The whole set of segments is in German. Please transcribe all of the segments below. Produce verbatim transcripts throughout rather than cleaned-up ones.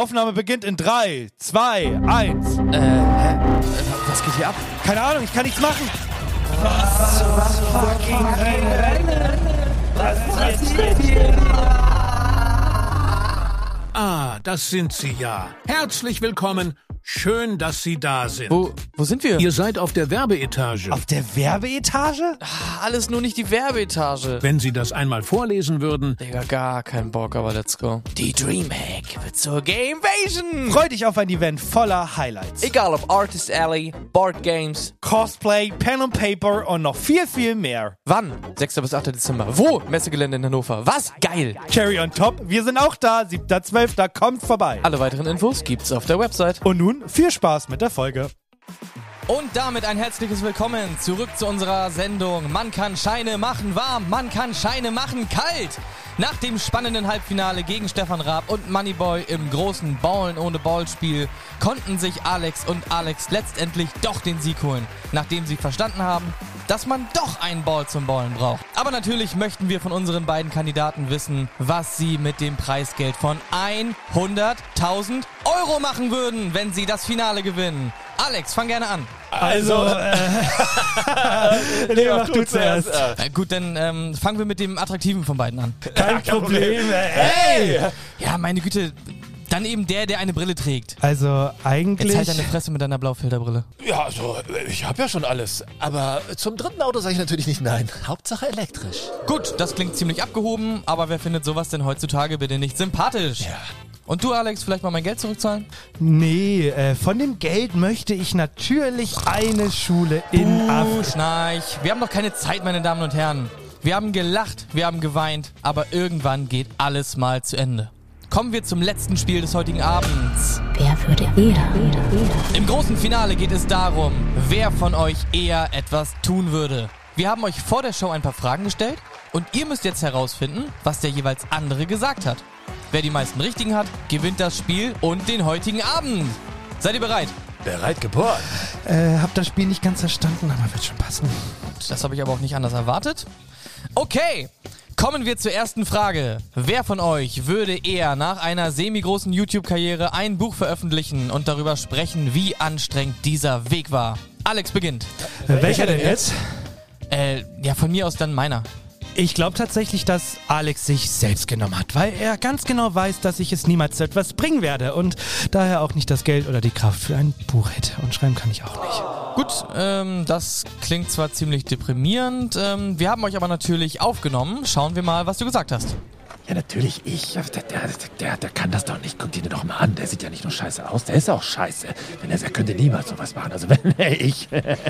Aufnahme beginnt in drei, zwei, eins. Äh, hä? Was geht hier ab? Keine Ahnung, ich kann nichts machen. Was zum fucking Rennen? Was passiert hier? Ah, das sind Sie ja. Herzlich willkommen. Schön, dass Sie da sind. Wo, wo sind wir? Ihr seid auf der Werbeetage. Auf der Werbeetage? Ah, alles nur nicht die Werbeetage. Wenn Sie das einmal vorlesen würden. Digga, gar kein Bock, aber let's go. Die Dreamhack wird zur Gamevasion. Freu dich auf ein Event voller Highlights. Egal ob Artist Alley, Board Games. Cosplay, Pen and Paper und noch viel, viel mehr. Wann? sechster bis achter Dezember. Wo? Messegelände in Hannover. Was? Geil. Cherry on top, wir sind auch da. siebter zwölfter Kommt vorbei. Alle weiteren Infos gibt's auf der Website. Und nun viel Spaß mit der Folge. Und damit ein herzliches Willkommen zurück zu unserer Sendung. Man kann Scheine machen warm, man kann Scheine machen kalt. Nach dem spannenden Halbfinale gegen Stefan Raab und Moneyboy im großen Ballen ohne Ball-Spiel konnten sich Alex und Alex letztendlich doch den Sieg holen, nachdem sie verstanden haben, dass man doch einen Ball zum Ballen braucht. Aber natürlich möchten wir von unseren beiden Kandidaten wissen, was sie mit dem Preisgeld von hunderttausend Euro machen würden, wenn sie das Finale gewinnen. Alex, fang gerne an. Also, äh, nee, mach du zuerst. Äh, gut, dann ähm, fangen wir mit dem Attraktiven von beiden an. Kein Problem. Hey! Ja, meine Güte, dann eben der, der eine Brille trägt. Also, eigentlich... Jetzt halt deine Fresse mit deiner Blaufilterbrille. Ja, also, ich habe ja schon alles. Aber zum dritten Auto sage ich natürlich nicht nein. Hauptsache elektrisch. Gut, das klingt ziemlich abgehoben, aber wer findet sowas denn heutzutage bitte nicht sympathisch? Ja. Und du, Alex, vielleicht mal mein Geld zurückzahlen? Nee, äh, von dem Geld möchte ich natürlich eine Schule in Uh, Afrika. Schnarch. Wir haben doch keine Zeit, meine Damen und Herren. Wir haben gelacht, wir haben geweint, aber irgendwann geht alles mal zu Ende. Kommen wir zum letzten Spiel des heutigen Abends. Wer würde eher? Im großen Finale geht es darum, wer von euch eher etwas tun würde. Wir haben euch vor der Show ein paar Fragen gestellt und ihr müsst jetzt herausfinden, was der jeweils andere gesagt hat. Wer die meisten Richtigen hat, gewinnt das Spiel und den heutigen Abend. Seid ihr bereit? Bereit geboren. Äh, hab das Spiel nicht ganz verstanden, aber wird schon passen. Das habe ich aber auch nicht anders erwartet. Okay, kommen wir zur ersten Frage. Wer von euch würde eher nach einer semi-großen YouTube-Karriere ein Buch veröffentlichen und darüber sprechen, wie anstrengend dieser Weg war? Alex beginnt. Äh, welcher denn jetzt? Äh, ja, von mir aus dann meiner. Ich glaube tatsächlich, dass Alex sich selbst genommen hat, weil er ganz genau weiß, dass ich es niemals zu etwas bringen werde und daher auch nicht das Geld oder die Kraft für ein Buch hätte. Und schreiben kann ich auch nicht. Gut, ähm, das klingt zwar ziemlich deprimierend, ähm, wir haben euch aber natürlich aufgenommen. Schauen wir mal, was du gesagt hast. Ja, natürlich ich. Der, der, der, der kann das doch nicht. Guck dir den doch mal an. Der sieht ja nicht nur scheiße aus, der ist auch scheiße. Wenn er, er könnte niemals sowas machen. Also wenn er ich.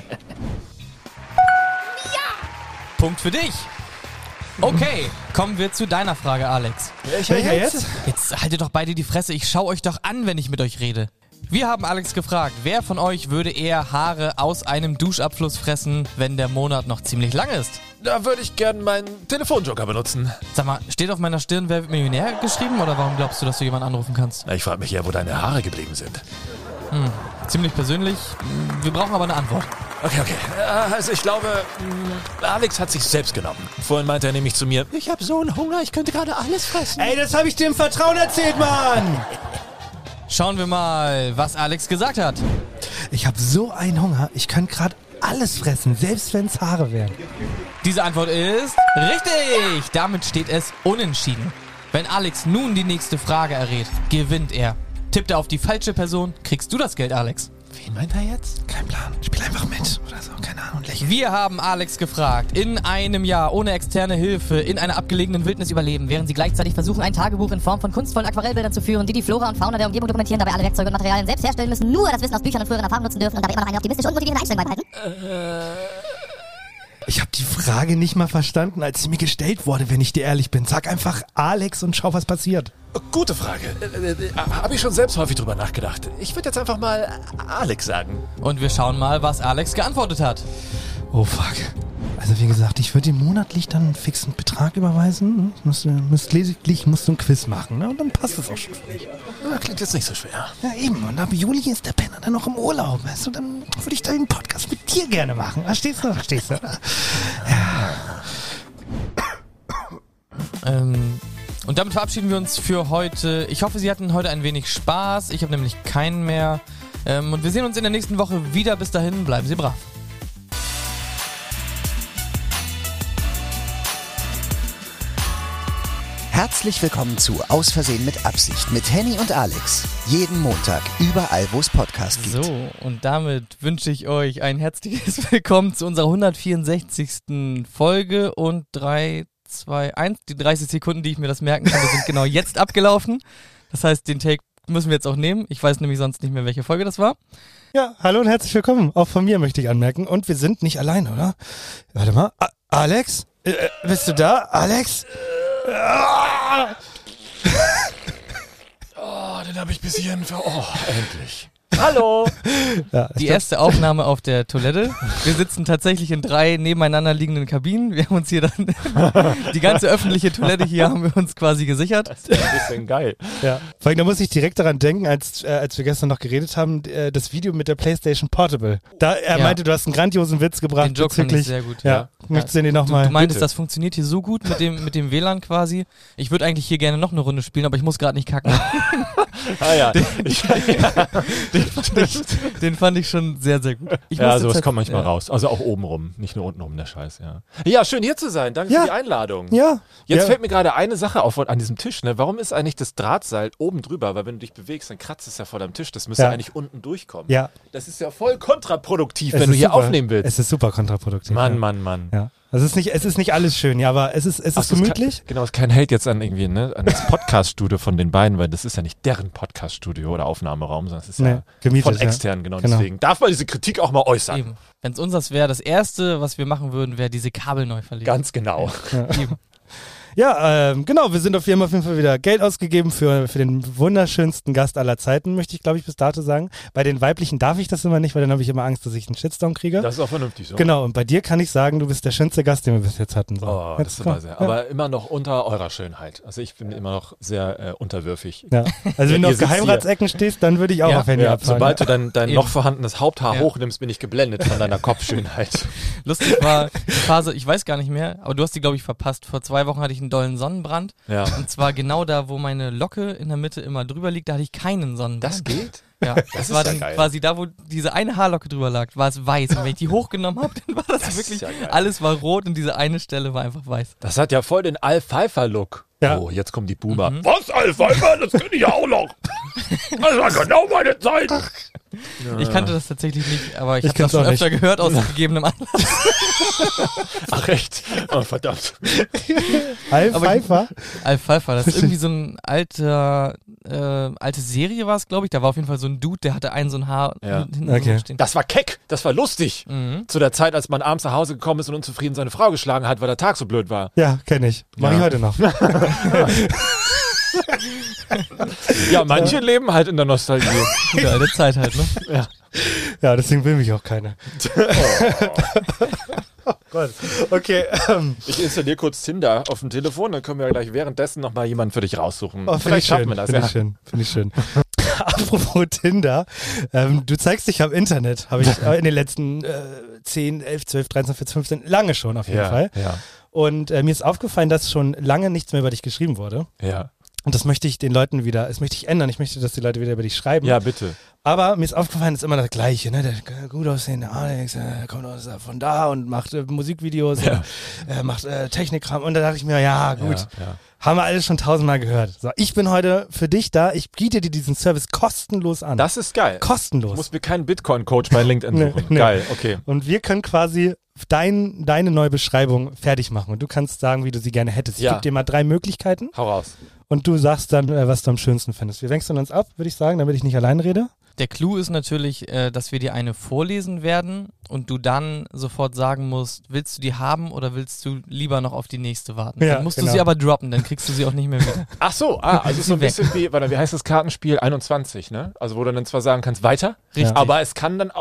Punkt für dich. Okay, kommen wir zu deiner Frage, Alex. Welcher jetzt? Jetzt haltet doch beide die Fresse, ich schau euch doch an, wenn ich mit euch rede. Wir haben Alex gefragt, wer von euch würde eher Haare aus einem Duschabfluss fressen, wenn der Monat noch ziemlich lang ist? Da würde ich gern meinen Telefonjoker benutzen. Sag mal, steht auf meiner Stirn Wer wird Millionär geschrieben oder warum glaubst du, dass du jemanden anrufen kannst? Na, ich frage mich ja, wo deine Haare geblieben sind. Hm, ziemlich persönlich, wir brauchen aber eine Antwort. Okay, okay. Also ich glaube, Alex hat sich selbst genommen. Vorhin meinte er nämlich zu mir, ich habe so einen Hunger, ich könnte gerade alles fressen. Ey, das habe ich dir im Vertrauen erzählt, Mann! Schauen wir mal, was Alex gesagt hat. Ich habe so einen Hunger, ich könnte gerade alles fressen, selbst wenn es Haare wären. Diese Antwort ist richtig. Damit steht es unentschieden. Wenn Alex nun die nächste Frage errät, gewinnt er. Tippt er auf die falsche Person, kriegst du das Geld, Alex. Wen meint er jetzt? Kein Plan, spiel einfach mit oder so, keine Ahnung, lächeln. Wir haben Alex gefragt, in einem Jahr ohne externe Hilfe in einer abgelegenen Wildnis überleben, Während sie gleichzeitig versuchen, ein Tagebuch in Form von kunstvollen Aquarellbildern zu führen, die die Flora und Fauna der Umgebung dokumentieren, dabei alle Werkzeuge und Materialien selbst herstellen müssen, nur das Wissen aus Büchern und früheren Erfahrungen nutzen dürfen und dabei immer noch eine optimistische und motivierende Einstellung beibehalten. Ich habe die Frage nicht mal verstanden, als sie mir gestellt wurde, wenn ich dir ehrlich bin. Sag einfach Alex und schau, was passiert. Gute Frage. Äh, äh, Habe ich schon selbst häufig drüber nachgedacht. Ich würde jetzt einfach mal Alex sagen. Und wir schauen mal, was Alex geantwortet hat. Oh fuck. Also wie gesagt, ich würde ihm monatlich dann einen fixen Betrag überweisen. Musst, musst lediglich musst du ein Quiz machen, ne? Und dann passt es auch schon für mich. Ja, klingt jetzt nicht so schwer. Ja eben, und ab Juli ist der Penner dann noch im Urlaub, weißt du? Dann würde ich den Podcast mit dir gerne machen. Verstehst du? Verstehst du? Ja. Ähm, Und damit verabschieden wir uns für heute. Ich hoffe, Sie hatten heute ein wenig Spaß. Ich habe nämlich keinen mehr. Ähm, und wir sehen uns in der nächsten Woche wieder. Bis dahin, bleiben Sie brav. Herzlich willkommen zu Aus Versehen mit Absicht mit Henny und Alex. Jeden Montag, überall, wo es Podcasts gibt. So, und damit wünsche ich euch ein herzliches Willkommen zu unserer hundertvierundsechzigsten Folge und drei, zwei, eins. Die dreißig Sekunden, die ich mir das merken kann, sind genau jetzt abgelaufen. Das heißt, den Take müssen wir jetzt auch nehmen. Ich weiß nämlich sonst nicht mehr, welche Folge das war. Ja, hallo und herzlich willkommen. Auch von mir möchte ich anmerken. Und wir sind nicht allein, oder? Warte mal. A- Alex? Äh, bist du da? Alex? Ah! Oh, den habe ich bis hierhin ver... Oh, endlich. Hallo. Ja, Die erste Aufnahme auf der Toilette. Wir sitzen tatsächlich in drei nebeneinander liegenden Kabinen. Wir haben uns hier dann die ganze öffentliche Toilette hier haben wir uns quasi gesichert. Das ist ein bisschen geil. Ja. Vor allem, da muss ich direkt daran denken, als, äh, als wir gestern noch geredet haben, äh, das Video mit der PlayStation Portable. Da er Ja. meinte, du hast einen grandiosen Witz gebracht. Den Joke fand ich bezüglich- sehr gut. Ja, Ja. möchtest du den Du, nochmal? du meintest, Bitte. das funktioniert hier so gut mit dem, mit dem W L A N quasi. Ich würde eigentlich hier gerne noch eine Runde spielen, aber ich muss gerade nicht kacken. Ah ja. Ich, ja, Den fand, ich, den fand ich schon sehr, sehr gut. Ich ja musste sowas tats- kommt manchmal ja. raus. Also auch oben rum, nicht nur unten rum, der Scheiß, ja. Ja, schön hier zu sein. Danke Ja. für die Einladung. Ja. Jetzt ja. fällt mir gerade eine Sache auf an diesem Tisch, ne? Warum ist eigentlich das Drahtseil oben drüber? Weil wenn du dich bewegst, dann kratzt es ja vor deinem Tisch. Das müsste Ja. eigentlich unten durchkommen. Ja. Das ist ja voll kontraproduktiv, Es wenn du ist hier super. aufnehmen willst. Es ist super kontraproduktiv. Mann, ja. Mann, Mann. Ja. Also es ist nicht, es ist nicht alles schön, ja, aber es ist, es Ach ist so, es gemütlich. Kann, genau, es ist kein Hate jetzt an irgendwie, ne, an das Podcast-Studio von den beiden, weil das ist ja nicht deren Podcast-Studio oder Aufnahmeraum, sondern es ist Nee, ja gemietet, von ja. extern, genau, Genau. Deswegen darf man diese Kritik auch mal äußern. Eben. Wenn es unseres wäre, das Erste, was wir machen würden, wäre diese Kabel neu verlegen. Ganz genau. Eben. Ja, ähm, genau, wir sind auf jeden, auf jeden Fall wieder Geld ausgegeben für, für den wunderschönsten Gast aller Zeiten, möchte ich, glaube ich, bis dato sagen. Bei den weiblichen darf ich das immer nicht, weil dann habe ich immer Angst, dass ich einen Shitstorm kriege. Das ist auch vernünftig so. Genau, und bei dir kann ich sagen, du bist der schönste Gast, den wir bis jetzt hatten. So. Oh, Jetzt das ist komm. aber sehr. Aber immer noch unter eurer Schönheit. Also ich bin immer noch sehr äh, unterwürfig. Ja. Also wenn du Ihr auf sitzt Geheimratsecken stehst, dann würde ich auch Ja. auf Handy Ja, abfahren. sobald du dein, dein Eben. noch vorhandenes Haupthaar Ja. hochnimmst, bin ich geblendet von deiner Kopfschönheit. Lustig war die Phase, ich weiß gar nicht mehr, aber du hast die, glaube ich, verpasst. Vor zwei Wochen hatte ich einen dollen Sonnenbrand. Ja. Und zwar genau da, wo meine Locke in der Mitte immer drüber liegt, da hatte ich keinen Sonnenbrand. Das geht? Ja, das, ist war ja dann geil. quasi da, wo diese eine Haarlocke drüber lag, war es weiß. Und wenn ich die hochgenommen habe, dann war das, Das ist wirklich, ja geil. alles war rot und diese eine Stelle war einfach weiß. Das hat ja voll den Al-Pfeiffer-Look. Ja. Oh, jetzt kommen die Boomer. Mhm. Was, Al-Pfeiffer? Das könnte ich ja auch noch. Das war genau meine Zeit. Ich kannte das tatsächlich nicht, aber ich, Ich habe das kann's auch schon öfter nicht. gehört aus gegebenem Anlass. Ach, echt? Oh, verdammt. Al Aber- Pfeiffer? Al Pfeiffer, das ist irgendwie so ein alter, äh, alte Serie war es, glaube ich. Da war auf jeden Fall so ein Dude, der hatte ein so ein Haar Ja. hinten Okay. so stehen. Das war keck. Das war lustig. Mhm. Zu der Zeit, als man abends nach Hause gekommen ist und unzufrieden seine Frau geschlagen hat, weil der Tag so blöd war. Ja, kenne ich. Mach Ja. ich heute noch. Ja, manche leben halt in der Nostalgie. Gute alte Zeit halt, ne? Ja, deswegen will mich auch keiner. Oh Gott. Okay, ähm, Ich installiere kurz Tinder auf dem Telefon, dann können wir gleich währenddessen nochmal jemanden für dich raussuchen. oh, finde ich Vielleicht schaffen schön. wir das, Finde ja. ich schön. Finde ich schön. Apropos Tinder, ähm, du zeigst dich am Internet, habe ich äh, in den letzten äh, zehn, elf, zwölf, dreizehn, vierzehn, fünfzehn, lange schon auf jeden Ja, Fall. ja, Und äh, mir ist aufgefallen, dass schon lange nichts mehr über dich geschrieben wurde. ja. Und das möchte ich den Leuten wieder, das möchte ich ändern. Ich möchte, dass die Leute wieder über dich schreiben. Ja, bitte. Aber mir ist aufgefallen, es ist immer das Gleiche, ne? Der gut aussehende Alex, äh, kommt aus, äh, von da und macht äh, Musikvideos, Ja. und, äh, macht äh, Technikkram. Und da dachte ich mir, ja, gut, Ja, ja. haben wir alles schon tausendmal gehört. So, ich bin heute für dich da. Ich biete dir diesen Service kostenlos an. Das ist geil. kostenlos. Ich muss mir keinen Bitcoin-Coach bei LinkedIn Nee, suchen. nee. Geil, okay. Und wir können quasi dein, deine neue Beschreibung fertig machen. Und du kannst sagen, wie du sie gerne hättest. Ich Ja. gebe dir mal drei Möglichkeiten Hau raus. und du sagst dann, äh, was du am schönsten findest. Wir wechseln uns ab, würde ich sagen, damit ich nicht allein rede. Der Clou ist natürlich, äh, dass wir dir eine vorlesen werden und du dann sofort sagen musst, willst du die haben oder willst du lieber noch auf die nächste warten? Ja, dann musst genau. du sie aber droppen, dann kriegst du sie auch nicht mehr wieder. Ach so, ah, also Ist so ein sie weg. bisschen wie, warte, wie heißt das Kartenspiel? einundzwanzig, ne? Also wo du dann zwar sagen kannst, weiter, Richtig. aber es kann dann auch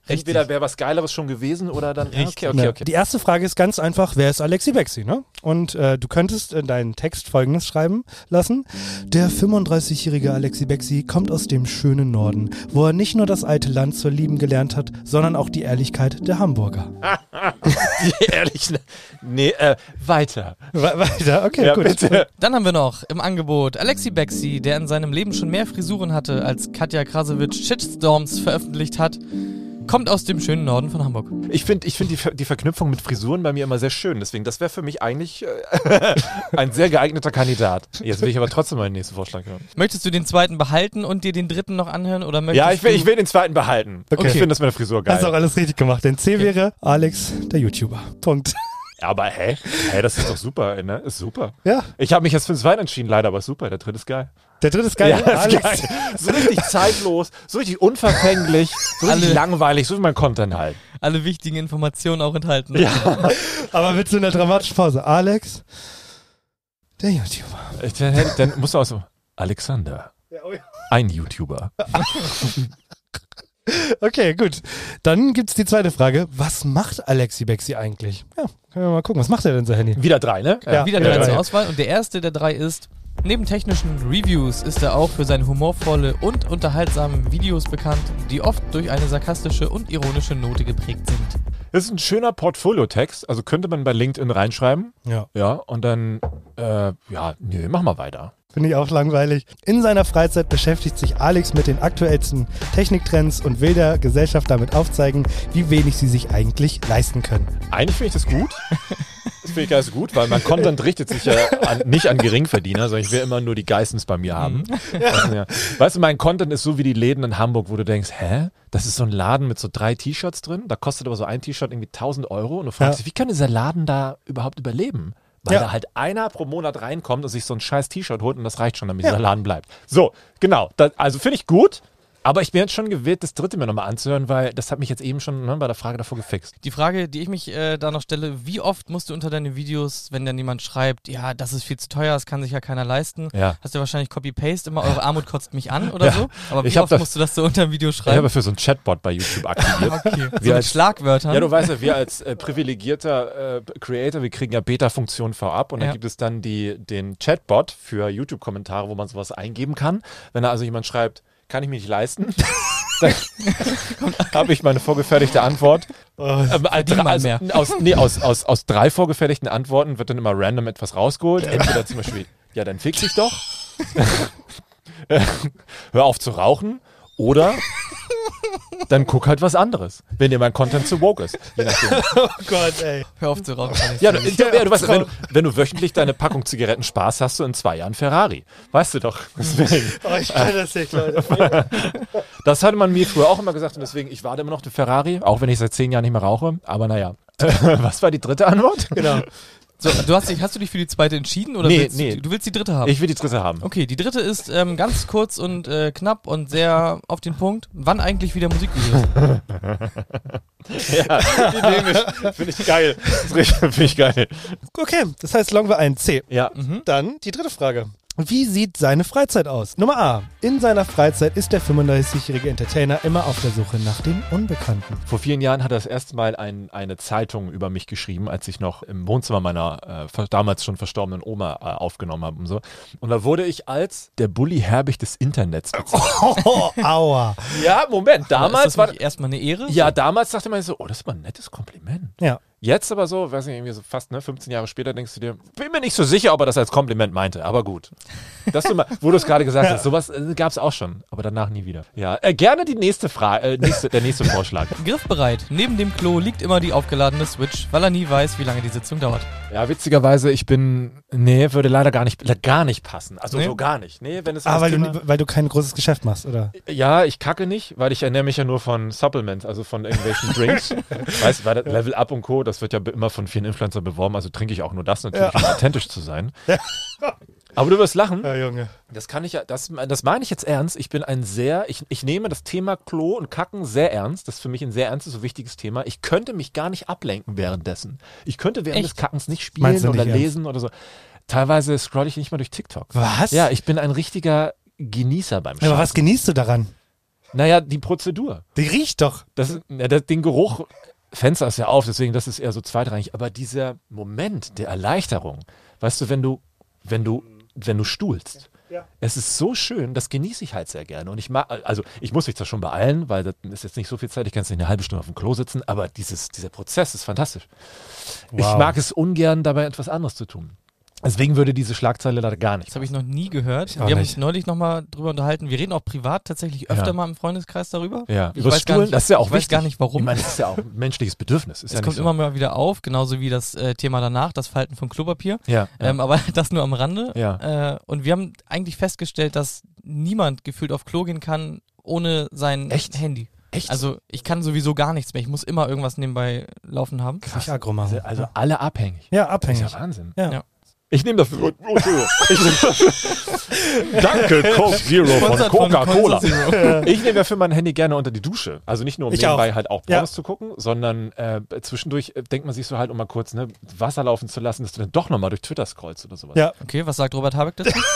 entweder wäre was Geileres schon gewesen oder dann... Ja, okay, okay, Ne, okay. Die erste Frage ist ganz einfach, wer ist Alexi Bexi, ne? Und äh, du könntest in deinen Text Folgendes schreiben lassen. Der fünfunddreißigjährige Alexi Bexi kommt aus dem schönen Norden, wo er nicht nur das alte Land zu lieben gelernt hat, sondern auch die Ehrlichkeit der Hamburger. Die ehrlichen... Nee, äh, weiter. We- weiter, okay, Ja, gut. bitte. Dann haben wir noch im Angebot Alexi Bexi, der in seinem Leben schon mehr Frisuren hatte, als Katja Krasowitsch Shitstorms veröffentlicht hat, kommt aus dem schönen Norden von Hamburg. Ich finde ich find die, Ver- die Verknüpfung mit Frisuren bei mir immer sehr schön. Deswegen, das wäre für mich eigentlich äh, ein sehr geeigneter Kandidat. Jetzt will ich aber trotzdem meinen nächsten Vorschlag hören. Möchtest du den zweiten behalten und dir den dritten noch anhören? Oder möchtest Ja, ich will, du ich will den zweiten behalten. Okay. Ich finde das mit der Frisur geil. Hast auch alles richtig gemacht, denn C wäre Alex, der YouTuber. Punkt. Ja, aber hä? Hä, das ist doch super, ne? Ist super. Ja, Ich habe mich jetzt für den zweiten entschieden, leider, aber ist super. Der dritte ist geil. der dritte ist geil. Ja, das ist Alex. geil. So richtig zeitlos, so richtig unverfänglich, so richtig Alle- langweilig, so wie mein Content halt. alle wichtigen Informationen auch enthalten? Ja. Aber willst du in der dramatischen Pause? Alex, der YouTuber. Ich- Dann, hätte- dann musst du auch so, Alexander, ein YouTuber. Okay, gut. Dann gibt's die zweite Frage. Was macht Alexi Bexi eigentlich? Ja, können wir mal gucken. Was macht er denn so, Handy? Wieder drei, ne? Ja. Wieder Ja, drei zur ja. Auswahl und der erste der drei ist, neben technischen Reviews ist er auch für seine humorvolle und unterhaltsamen Videos bekannt, die oft durch eine sarkastische und ironische Note geprägt sind. Das ist ein schöner Portfolio-Text, also könnte man bei LinkedIn reinschreiben. Ja. Ja, und dann, äh, ja, nö, mach mal weiter. Finde ich auch langweilig. In seiner Freizeit beschäftigt sich Alex mit den aktuellsten Techniktrends und will der Gesellschaft damit aufzeigen, wie wenig sie sich eigentlich leisten können. Eigentlich finde ich das gut. Das finde ich ganz gut, weil mein Content richtet sich ja an, nicht an Geringverdiener, sondern ich will immer nur die Geistens bei mir haben. Also, ja. Weißt du, mein Content ist so wie die Läden in Hamburg, wo du denkst, hä? Das ist so ein Laden mit so drei T-Shirts drin, da kostet aber so ein T-Shirt irgendwie tausend Euro und du fragst Ja. dich, wie kann dieser Laden da überhaupt überleben? Weil Ja. da halt einer pro Monat reinkommt und sich so ein scheiß T-Shirt holt und das reicht schon, damit Ja. dieser Laden bleibt. So, genau. Das, also finde ich gut. Aber ich bin jetzt schon gewillt, das dritte mir nochmal anzuhören, weil das hat mich jetzt eben schon ne, bei der Frage davor gefixt. Die Frage, die ich mich äh, da noch stelle, wie oft musst du unter deine Videos, wenn dann jemand schreibt, ja, das ist viel zu teuer, das kann sich ja keiner leisten, Ja. hast du wahrscheinlich Copy-Paste, immer eure Armut kotzt mich an oder Ja. so? Aber wie Ich hab oft das- musst du das so unter ein Video Ich schreiben? habe für so einen Chatbot bei YouTube aktiviert. Okay. So Wir mit als- Schlagwörtern? Ja, du weißt ja, wir als äh, privilegierter äh, Creator, wir kriegen ja Beta-Funktionen vorab und dann Ja. gibt es dann die, den Chatbot für YouTube-Kommentare, wo man sowas eingeben kann. Wenn da also jemand schreibt, kann ich mir nicht leisten, dann habe ich meine vorgefertigte Antwort. Ähm, äh, verdien mal also, mehr. aus, nee, aus, aus, aus drei vorgefertigten Antworten wird dann immer random etwas rausgeholt. Entweder zum Beispiel, ja, dann fix dich doch. Hör auf zu rauchen. Oder dann guck halt was anderes, wenn dir mein Content zu woke ist. Je nachdem. Oh Gott, ey. Hör auf zu rauchen. kann ich Ja, sagen. du, ja, du weißt, wenn du, wenn du wöchentlich deine Packung Zigaretten sparst, hast du in zwei Jahren Ferrari. Weißt du doch. Deswegen. Oh, ich kann das nicht, Leute. Das hatte man mir früher auch immer gesagt und deswegen, ich warte immer noch den Ferrari, auch wenn ich seit zehn Jahren nicht mehr rauche. Aber naja. Was war die dritte Antwort? Genau. So, du hast, dich, hast du dich für die zweite entschieden oder Nee, willst nee. Du, du willst die dritte haben? Ich will die dritte haben. Okay, die dritte ist ähm, ganz kurz und äh, knapp und sehr auf den Punkt. Wann eigentlich wieder Musikvideos? Ja, die nehme ich. Finde ich geil. Das ist richtig- Finde ich geil. Okay, das heißt, loggen wir ein. C. Ja. Dann die dritte Frage. Wie sieht seine Freizeit aus? Nummer A. In seiner Freizeit ist der fünfunddreißigjährige Entertainer immer auf der Suche nach dem Unbekannten. Vor vielen Jahren hat er das erste Mal ein, eine Zeitung über mich geschrieben, als ich noch im Wohnzimmer meiner äh, damals schon verstorbenen Oma äh, aufgenommen habe und so. Und da wurde ich als der Bully Herbig des Internets bezeichnet. Oh, aua. Ja, Moment, damals ist das war... nicht erstmal eine Ehre? Ja, damals dachte man so, oh, das ist mal ein nettes Kompliment. Ja. Jetzt aber so, weiß nicht, irgendwie so fast ne, fünfzehn Jahre später denkst du dir, bin mir nicht so sicher, ob er das als Kompliment meinte, aber gut. Dass du mal, wo du es gerade gesagt hast, sowas äh, gab es auch schon, aber danach nie wieder. Ja, äh, gerne die nächste Frage, äh, nächste, der nächste Vorschlag. Griffbereit. Neben dem Klo liegt immer die aufgeladene Switch, weil er nie weiß, wie lange die Sitzung dauert. Ja, witzigerweise, ich bin, nee, würde leider gar nicht, gar nicht passen. Also Nee? so gar nicht. Nee, wenn es um Ah, das weil Thema- du, weil du kein großes Geschäft machst, oder? Ja, ich kacke nicht, weil ich ernähre mich ja nur von Supplements, also von irgendwelchen Drinks. Weißt du, weil das Level Up und Co., das wird ja immer von vielen Influencern beworben, also trinke ich auch nur das natürlich, um authentisch zu sein. Aber du wirst lachen. Ja, Junge. Das kann ich ja, das, das meine ich jetzt ernst. Ich bin ein sehr, ich, ich nehme das Thema Klo und Kacken sehr ernst. Das ist für mich ein sehr ernstes, so wichtiges Thema. Ich könnte mich gar nicht ablenken währenddessen. Ich könnte während Echt? des Kackens nicht Meinst spielen du oder nicht ernst? lesen oder so. Teilweise scroll ich nicht mal durch TikTok. Was? Ja, ich bin ein richtiger Genießer beim Ja, aber Scheißen. was genießt du daran? Naja, die Prozedur. Die riecht doch. Das, ist- ja, das, den Geruch, Fenster ist ja auf, deswegen das ist eher so zweitrangig. Aber dieser Moment der Erleichterung, weißt du, wenn du, wenn du, wenn du stuhlst, Ja. es ist so schön, das genieße ich halt sehr gerne. Und ich mag, also ich muss mich zwar schon beeilen, weil das ist jetzt nicht so viel Zeit, ich kann jetzt nicht eine halbe Stunde auf dem Klo sitzen, aber dieses, dieser Prozess ist fantastisch. Ich Wow. mag es ungern, dabei etwas anderes zu tun. Deswegen würde diese Schlagzeile leider gar nicht. Das habe ich noch nie gehört. Wir auch haben nicht. uns neulich nochmal drüber unterhalten. Wir reden auch privat tatsächlich öfter Ja. mal im Freundeskreis darüber. Ja, Ich über weiß gar Stuhlen, nicht- das ist ja auch ich weiß wichtig. gar nicht, warum. Ich meine, das ist ja auch ein menschliches Bedürfnis. Ist Es ja kommt nicht so. immer mal wieder auf, genauso wie das äh, Thema danach, das Falten von Klopapier. Ja, ja. Ähm, aber das nur am Rande. Ja. Äh, und wir haben eigentlich festgestellt, dass niemand gefühlt auf Klo gehen kann ohne sein Echt? Handy. Echt? Also ich kann sowieso gar nichts mehr. Ich muss immer irgendwas nebenbei laufen haben. Nicht aggro machen. Also, also alle abhängig. ja, Das abhängig. ist ja Wahnsinn. Ja. Ja. Ich nehme dafür. Oh, Entschuldigung. Ich nehm dafür. Danke, Coke Zero von Sponsert von Coca-Cola. Cola Zero. Ich nehme dafür mein Handy gerne unter die Dusche. Also nicht nur, um Ich nebenbei auch. halt auch Ja. Pornos zu gucken, sondern äh, zwischendurch äh, denkt man sich so halt, um mal kurz ne, Wasser laufen zu lassen, dass du dann doch nochmal durch Twitter scrollst oder sowas. Ja. Okay, was sagt Robert Habeck dazu?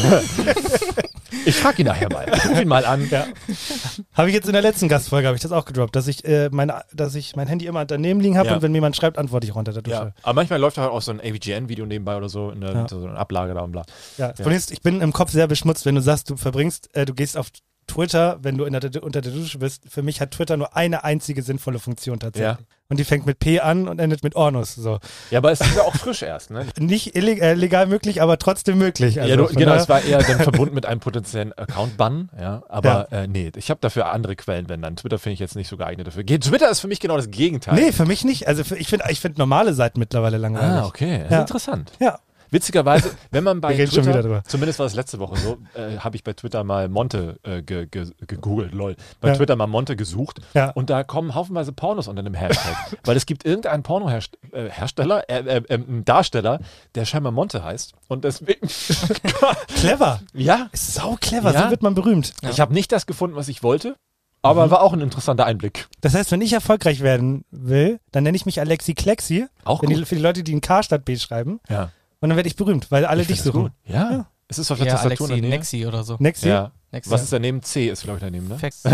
Ich frage ihn nachher mal. Ruf ihn mal an. Ja. Habe ich jetzt in der letzten Gastfolge habe ich das auch gedroppt, dass ich, äh, meine, dass ich mein Handy immer daneben liegen habe Ja. und wenn mir jemand schreibt, antworte ich runter der Dusche. Ja. Aber manchmal läuft halt auch so ein A V G N-Video nebenbei oder so, in der, Ja. so eine Ablage da und bla. Ja, das Problem ist, ich bin im Kopf sehr beschmutzt, wenn du sagst, du verbringst, äh, du gehst auf Twitter, wenn du in der, unter der Dusche bist. Für mich hat Twitter nur eine einzige sinnvolle Funktion tatsächlich. Ja. Und die fängt mit P an und endet mit Ornus. So. Ja, aber es ist ja auch frisch erst, ne? Nicht illeg äh, legal möglich, aber trotzdem möglich. Also ja, du, von genau, daher- es war eher dann verbunden mit einem potenziellen Account-Bann, ja. Aber Äh, nee, ich habe dafür andere Quellen, wenn dann. Twitter finde ich jetzt nicht so geeignet dafür. Ge- Twitter ist für mich genau das Gegenteil. Nee, für mich nicht. Also für, ich finde ich find normale Seiten mittlerweile langweilig. Ah, okay. Das ist Ja. interessant. Ja. Witzigerweise, wenn man bei Wir reden schon Twitter, wieder drüber. zumindest war es letzte Woche so, äh, habe ich bei Twitter mal Monte äh, ge, ge, gegoogelt, lol. Bei Ja. Twitter mal Monte gesucht Ja. und da kommen haufenweise Pornos unter dem Hashtag. Weil es gibt irgendeinen Porno-Hersteller, äh, Hersteller, äh, äh, äh, einen Darsteller, der scheinbar Monte heißt. Und deswegen, Clever. ja, Ist sau clever, Ja. so wird man berühmt. ich habe nicht das gefunden, was ich wollte, aber war auch ein interessanter Einblick. Das heißt, wenn ich erfolgreich werden will, dann nenne ich mich Alexi Klexi. Auch wenn die, gut. für die Leute, die in K statt B schreiben. Ja. Und dann werde ich berühmt, weil alle Ich dich find das suchen. gut. Ja. Ja. Es ist auf der Ja, Tastatur Alexi, in der Nähe. Nexi oder so. Nexi? Ja. Nexi. Was ist daneben? C ist, glaube ich, daneben, ne? Fax.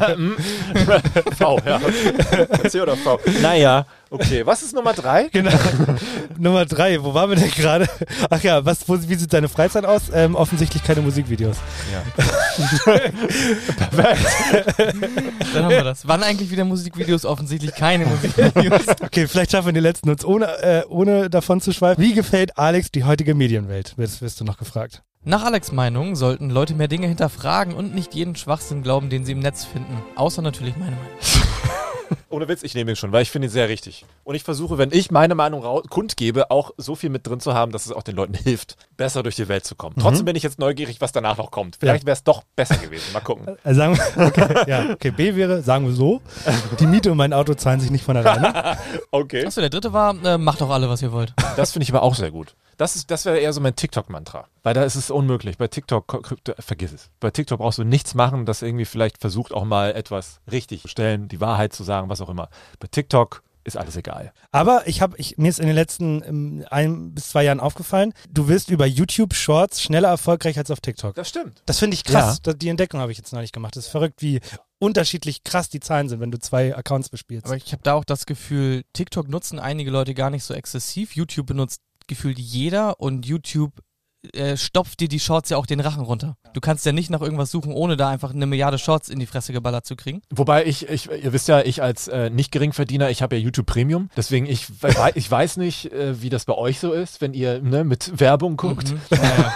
V, ja. C oder V. Naja, okay. Was ist Nummer drei? Genau. Nummer drei, wo waren wir denn gerade? Ach ja, was, wo, wie sieht deine Freizeit aus? Ähm, offensichtlich keine Musikvideos. Ja. Dann haben wir das. Wann eigentlich wieder Musikvideos? Offensichtlich keine Musikvideos. Okay, vielleicht schaffen wir die letzten uns ohne, äh, ohne davon zu schweifen. Wie gefällt Alex die heutige Medienwelt? Wirst, wirst du noch gefragt. Nach Alex' Meinung sollten Leute mehr Dinge hinterfragen und nicht jeden Schwachsinn glauben, den sie im Netz finden. Außer natürlich meine Meinung. Ohne Witz, ich nehme ihn schon, weil ich finde ihn sehr richtig. Und ich versuche, wenn ich meine Meinung rau- kundgebe, auch so viel mit drin zu haben, dass es auch den Leuten hilft, besser durch die Welt zu kommen. Trotzdem bin ich jetzt neugierig, was danach noch kommt. Vielleicht wäre es doch besser gewesen. Mal gucken. Also sagen wir, okay, ja, okay, B wäre, sagen wir so, die Miete und mein Auto zahlen sich nicht von alleine. Okay. Achso, der dritte war, äh, macht doch alle, was ihr wollt. Das finde ich aber auch sehr gut. Das, ist, das wäre eher so mein TikTok-Mantra. Weil da ist es unmöglich. Bei TikTok, ko- ko- vergiss es. Bei TikTok brauchst du nichts machen, das irgendwie vielleicht versucht, auch mal etwas richtig zu stellen, die Wahrheit zu sagen, was auch immer. Bei TikTok ist alles egal. Aber ich habe, ich, mir ist in den letzten ähm, ein bis zwei Jahren aufgefallen, du wirst über YouTube Shorts schneller erfolgreich als auf TikTok. Das stimmt. Das finde ich krass. Das, die Entdeckung habe ich jetzt neulich gemacht. Das ist verrückt, wie unterschiedlich krass die Zahlen sind, wenn du zwei Accounts bespielst. Aber ich habe da auch das Gefühl, TikTok nutzen einige Leute gar nicht so exzessiv. YouTube benutzt gefühlt jeder und YouTube äh, stopft dir die Shorts ja auch den Rachen runter. Du kannst ja nicht nach irgendwas suchen, ohne da einfach eine Milliarde Shorts in die Fresse geballert zu kriegen. Wobei ich, ich ihr wisst ja, ich als äh, nicht Geringverdiener, ich habe ja YouTube Premium, deswegen ich, wei- ich weiß nicht, äh, wie das bei euch so ist, wenn ihr ne, mit Werbung guckt. Mhm. Ja, ja.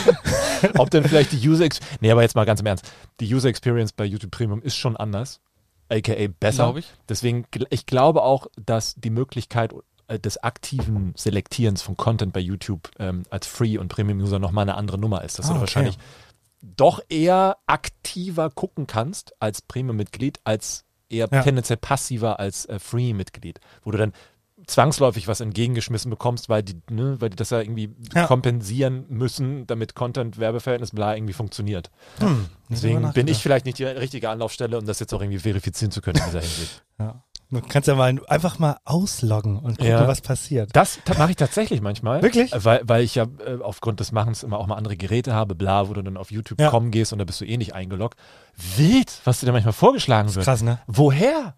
Ob denn vielleicht die User Ex Nee, aber jetzt mal ganz im Ernst. Die User Experience bei YouTube Premium ist schon anders, aka besser. Glaub ich. Deswegen, gl- ich glaube auch, dass die Möglichkeit äh, des aktiven Selektierens von Content bei YouTube ähm, als Free- und Premium-User nochmal eine andere Nummer ist. Dass Ah, du da okay. wahrscheinlich doch eher aktiver gucken kannst als Premium-Mitglied, als eher Ja. tendenziell passiver als äh, Free-Mitglied, wo du dann zwangsläufig was entgegengeschmissen bekommst, weil die, ne, weil die das ja irgendwie Ja. kompensieren müssen, damit Content-Werbeverhältnis bla irgendwie funktioniert. Hm, nicht Deswegen drüber bin ich nachgedacht. vielleicht nicht die richtige Anlaufstelle, um das jetzt auch irgendwie verifizieren zu können in dieser Hinsicht. Ja. Du kannst ja mal einfach mal ausloggen und gucken, Ja. was passiert. Das ta- mache ich tatsächlich manchmal. Wirklich? Äh, Weil, weil ich ja äh, aufgrund des Machens immer auch mal andere Geräte habe, bla, wo du dann auf YouTube Ja. kommen gehst und da bist du eh nicht eingeloggt. Wild, was dir da manchmal vorgeschlagen wird. Krass, ne? Woher?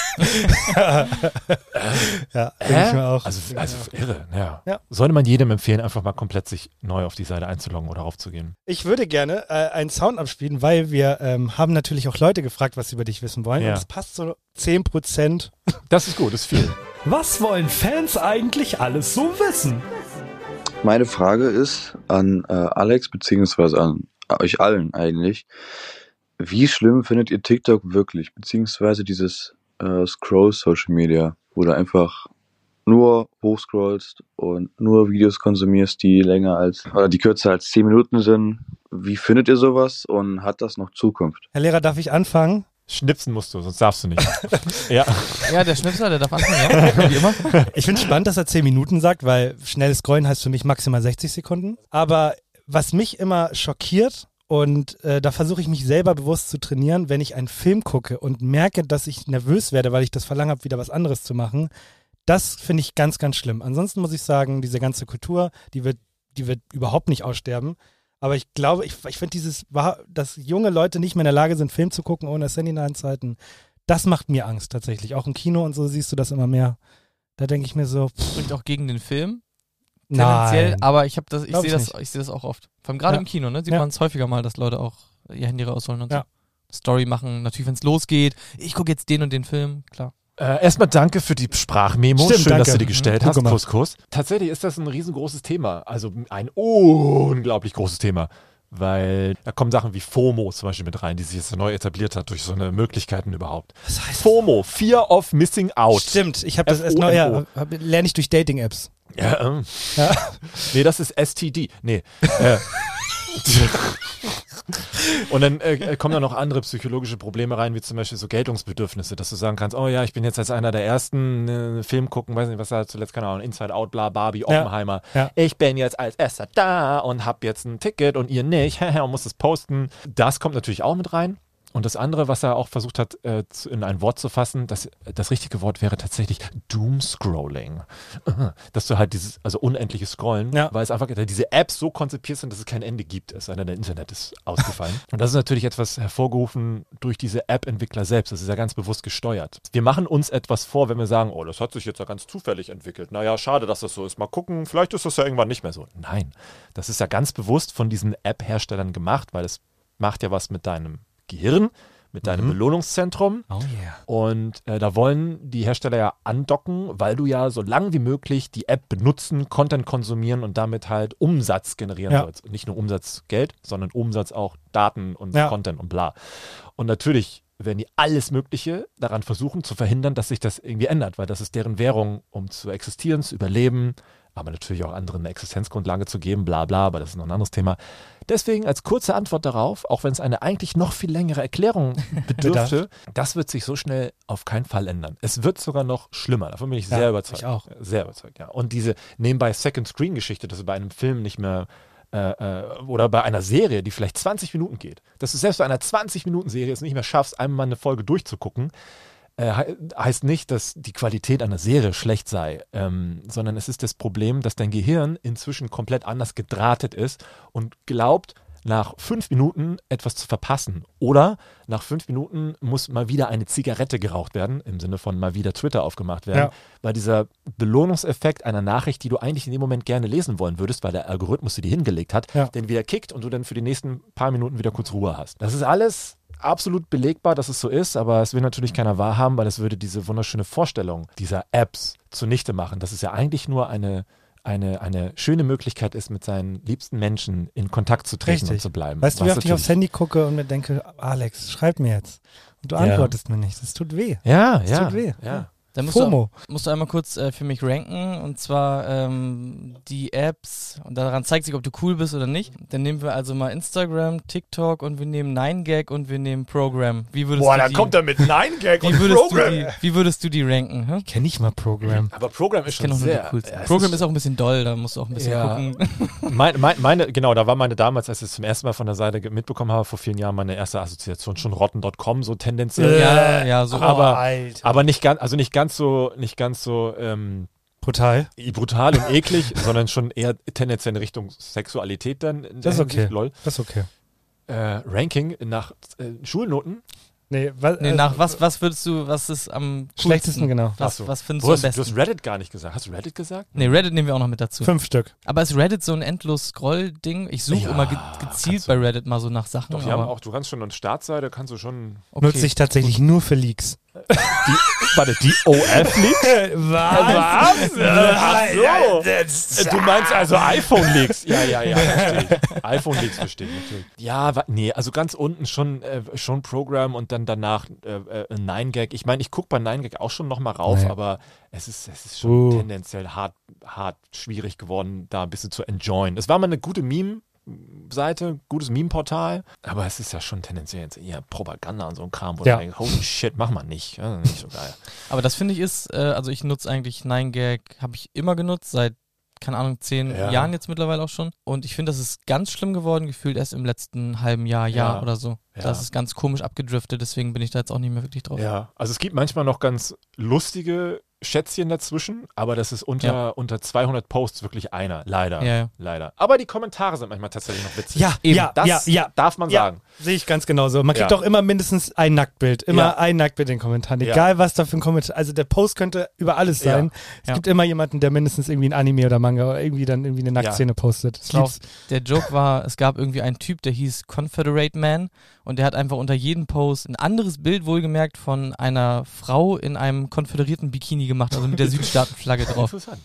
Ja, denke ich Hä? mir auch. Also, also irre, ja. Ja. Sollte man jedem empfehlen, einfach mal komplett sich neu auf die Seite einzuloggen oder raufzugehen. Ich würde gerne äh, einen Sound abspielen, weil wir ähm, haben natürlich auch Leute gefragt, was sie über dich wissen wollen. Ja. Und es passt so zehn Prozent. Das ist gut, das ist viel. Was wollen Fans eigentlich alles so wissen? Meine Frage ist an äh, Alex beziehungsweise an euch allen eigentlich. Wie schlimm findet ihr TikTok wirklich? Beziehungsweise dieses äh, Scroll Social Media, wo du einfach nur hochscrollst und nur Videos konsumierst, die länger als, oder die kürzer als zehn Minuten sind. Wie findet ihr sowas und hat das noch Zukunft? Herr Lehrer, darf ich anfangen? Schnipsen musst du, sonst darfst du nicht. ja. Ja, der Schnipsler, der darf anfangen, ja. Wie immer. Ich finde es spannend, dass er zehn Minuten sagt, weil schnelles Scrollen heißt für mich maximal sechzig Sekunden. Aber was mich immer schockiert, und äh, da versuche ich mich selber bewusst zu trainieren, wenn ich einen Film gucke und merke, dass ich nervös werde, weil ich das Verlangen habe, wieder was anderes zu machen. Das finde ich ganz, ganz schlimm. Ansonsten muss ich sagen, diese ganze Kultur, die wird, die wird überhaupt nicht aussterben. Aber ich glaube, ich, ich finde dieses, dass junge Leute nicht mehr in der Lage sind, Film zu gucken ohne das Handy in allen Zeiten, das macht mir Angst tatsächlich. Auch im Kino und so siehst du das immer mehr. Da denke ich mir so, pff, Spricht auch gegen den Film. Tendenziell, nein. aber ich habe das, ich Glaub sehe ich das, nicht. ich sehe das auch oft. Vor allem gerade Ja. im Kino, ne? Sieht Ja. man es häufiger mal, dass Leute auch ihr Handy rausholen und Ja. so. Story machen, natürlich, wenn es losgeht. Ich gucke jetzt den und den Film, klar. Äh, erstmal danke für die Sprachmemo. Stimmt, Schön, danke. dass du die gestellt Mhm. hast. Gut gemacht. Kuss, Kuss. Tatsächlich ist das ein riesengroßes Thema. Also ein unglaublich großes Thema. Weil da kommen Sachen wie FOMO zum Beispiel mit rein, die sich jetzt neu etabliert hat durch so eine Möglichkeiten überhaupt. Was heißt FOMO, Fear of Missing Out. Stimmt, ich habe das erst F O M O. neu, ja, hab- lerne ich durch Dating-Apps. Ja, ähm. Ja. Nee, das ist S T D. Nee. Äh. Und dann äh, kommen da noch andere psychologische Probleme rein, wie zum Beispiel so Geltungsbedürfnisse, dass du sagen kannst, oh ja, ich bin jetzt als einer der ersten äh, Film gucken, weiß nicht, was da zuletzt, keine Ahnung, Inside Out, bla, Barbie, Oppenheimer. Ja. Ich bin jetzt als erster da und hab jetzt ein Ticket und ihr nicht und muss es posten. Das kommt natürlich auch mit rein. Und das andere, was er auch versucht hat, äh, zu, in ein Wort zu fassen, das, das richtige Wort wäre tatsächlich Doomscrolling. Dass du halt dieses, also unendliches Scrollen, Ja. weil es einfach diese Apps so konzipiert sind, dass es kein Ende gibt. Es sei denn, der Internet ist ausgefallen. Und das ist natürlich etwas hervorgerufen durch diese App-Entwickler selbst. Das ist ja ganz bewusst gesteuert. Wir machen uns etwas vor, wenn wir sagen, oh, das hat sich jetzt ja ganz zufällig entwickelt. Naja, schade, dass das so ist. Mal gucken, vielleicht ist das ja irgendwann nicht mehr so. Nein, das ist ja ganz bewusst von diesen App-Herstellern gemacht, weil es macht ja was mit deinem Gehirn, mit deinem Mhm. Belohnungszentrum. Oh yeah. Und äh, da wollen die Hersteller ja andocken, weil du ja so lang wie möglich die App benutzen, Content konsumieren und damit halt Umsatz generieren Ja. sollst. Und nicht nur Umsatz Geld, sondern Umsatz auch Daten und Ja. Content und bla. Und natürlich werden die alles Mögliche daran versuchen zu verhindern, dass sich das irgendwie ändert, weil das ist deren Währung, um zu existieren, zu überleben, aber natürlich auch anderen eine Existenzgrundlage zu geben, bla bla, aber das ist noch ein anderes Thema. Deswegen als kurze Antwort darauf, auch wenn es eine eigentlich noch viel längere Erklärung bedürfte, das wird sich so schnell auf keinen Fall ändern. Es wird sogar noch schlimmer, davon bin ich Ja, sehr überzeugt. ich auch. Sehr überzeugt, ja. Und diese nebenbei Second-Screen-Geschichte, dass du bei einem Film nicht mehr äh, äh, oder bei einer Serie, die vielleicht zwanzig Minuten geht, dass du selbst bei einer zwanzig-Minuten-Serie es nicht mehr schaffst, einmal eine Folge durchzugucken, Äh, he- heißt nicht, dass die Qualität einer Serie schlecht sei, ähm, sondern es ist das Problem, dass dein Gehirn inzwischen komplett anders gedrahtet ist und glaubt, nach fünf Minuten etwas zu verpassen. Oder nach fünf Minuten muss mal wieder eine Zigarette geraucht werden, im Sinne von mal wieder Twitter aufgemacht werden, Ja. weil dieser Belohnungseffekt einer Nachricht, die du eigentlich in dem Moment gerne lesen wollen würdest, weil der Algorithmus sie dir hingelegt hat, Ja. den wieder kickt und du dann für die nächsten paar Minuten wieder kurz Ruhe hast. Das ist alles absolut belegbar, dass es so ist, aber es will natürlich keiner wahrhaben, weil es würde diese wunderschöne Vorstellung dieser Apps zunichte machen, dass es ja eigentlich nur eine, eine, eine schöne Möglichkeit ist, mit seinen liebsten Menschen in Kontakt zu treten Richtig. und zu bleiben. Weißt du, wie Was oft ich aufs natürlich- Handy gucke und mir denke, Alex, schreib mir jetzt. Und du Ja. antwortest mir nicht. Das tut weh. Ja, Das ja, tut weh. ja. Dann musst FOMO. Du, musst du einmal kurz äh, für mich ranken, und zwar ähm, die Apps, und daran zeigt sich, ob du cool bist oder nicht. Dann nehmen wir also mal Instagram, TikTok, und wir nehmen nine gag und wir nehmen Program. Wie würdest Boah, du dann die, kommt er mit nine gag wie und würdest Program. Du die, wie würdest du die ranken? Hm? Kenn ich mal Program. Aber Program ist Ich kenne schon auch nur sehr... die coolsten. ja, es Program ist auch ein bisschen doll, da musst du auch ein bisschen Ja. gucken. Meine, meine, meine, genau, da war meine damals, als ich es zum ersten Mal von der Seite ge- mitbekommen habe, vor vielen Jahren, meine erste Assoziation schon rotten Punkt com, so tendenziell. Ja, ja, so. aber, Oh, Alter. aber nicht ganz, also nicht ganz so, nicht ganz so ähm, Brutal. brutal und eklig, sondern schon eher tendenziell in Richtung Sexualität dann. In Das ist der okay. Hinsicht, Lol. Das ist okay. Äh, Ranking nach äh, Schulnoten. Nee, was, Nee, nach was, was würdest du, was ist am coolsten? Schlechtesten, genau. Was, Ach so. was findest Du du am hast, du besten? hast Reddit gar nicht gesagt. Hast du Reddit gesagt? Nee, Reddit nehmen wir auch noch mit dazu. Fünf Stück. Aber ist Reddit so ein endlos Scroll-Ding? Ich suche Ja, immer ge gezielt kannst du. bei Reddit mal so nach Sachen. Doch, die aber haben auch, du kannst schon eine Startseite, kannst du schon. okay. Nutze ich tatsächlich nur für Leaks. Warte, die O F-Leaks? Was? Ach so. Du meinst also iPhone-Leaks? Ja, ja, ja, verstehe ich. iPhone-Leaks verstehe ich natürlich. Ja, wa- nee, also ganz unten schon, äh, schon Program und dann danach äh, äh, nine gag. Ich meine, ich gucke bei nine gag auch schon nochmal rauf, Nee. aber es ist, es ist schon Uh. tendenziell hart, hart schwierig geworden, da ein bisschen zu enjoyen. Es war mal eine gute Meme- Seite, gutes Meme-Portal, aber es ist ja schon tendenziell jetzt eher Propaganda und so ein Kram, wo Ja. du denkst, holy shit, mach mal nicht. Ja, nicht so geil. Aber das finde ich ist, äh, also ich nutze eigentlich nine gag, habe ich immer genutzt, seit, keine Ahnung, zehn Ja. Jahren jetzt mittlerweile auch schon. Und ich finde, das ist ganz schlimm geworden, gefühlt erst im letzten halben Jahr, Jahr Ja. oder so. Ja. Das ist ganz komisch abgedriftet, deswegen bin ich da jetzt auch nicht mehr wirklich drauf. Ja, also es gibt manchmal noch ganz lustige Schätzchen dazwischen, aber das ist unter, Ja. unter zweihundert Posts wirklich einer, leider, Ja, ja. leider. Aber die Kommentare sind manchmal tatsächlich noch witzig. Ja, Eben, ja, das ja, ja. darf man Ja. sagen. Sehe ich ganz genauso. Man kriegt Ja. doch immer mindestens ein Nacktbild. Immer Ja. ein Nacktbild in den Kommentaren. Ja. Egal, was da für ein Kommentar. Also der Post könnte über alles Ja. sein. Es Ja. gibt immer jemanden, der mindestens irgendwie ein Anime oder Manga oder irgendwie dann irgendwie eine Nacktszene postet. Ich Das war auch, lieb's. der Joke war, es gab irgendwie einen Typ, der hieß Confederate Man, und der hat einfach unter jedem Post ein anderes Bild, wohlgemerkt, von einer Frau in einem konföderierten Bikini gemacht, also mit der Südstaatenflagge drauf. Interessant.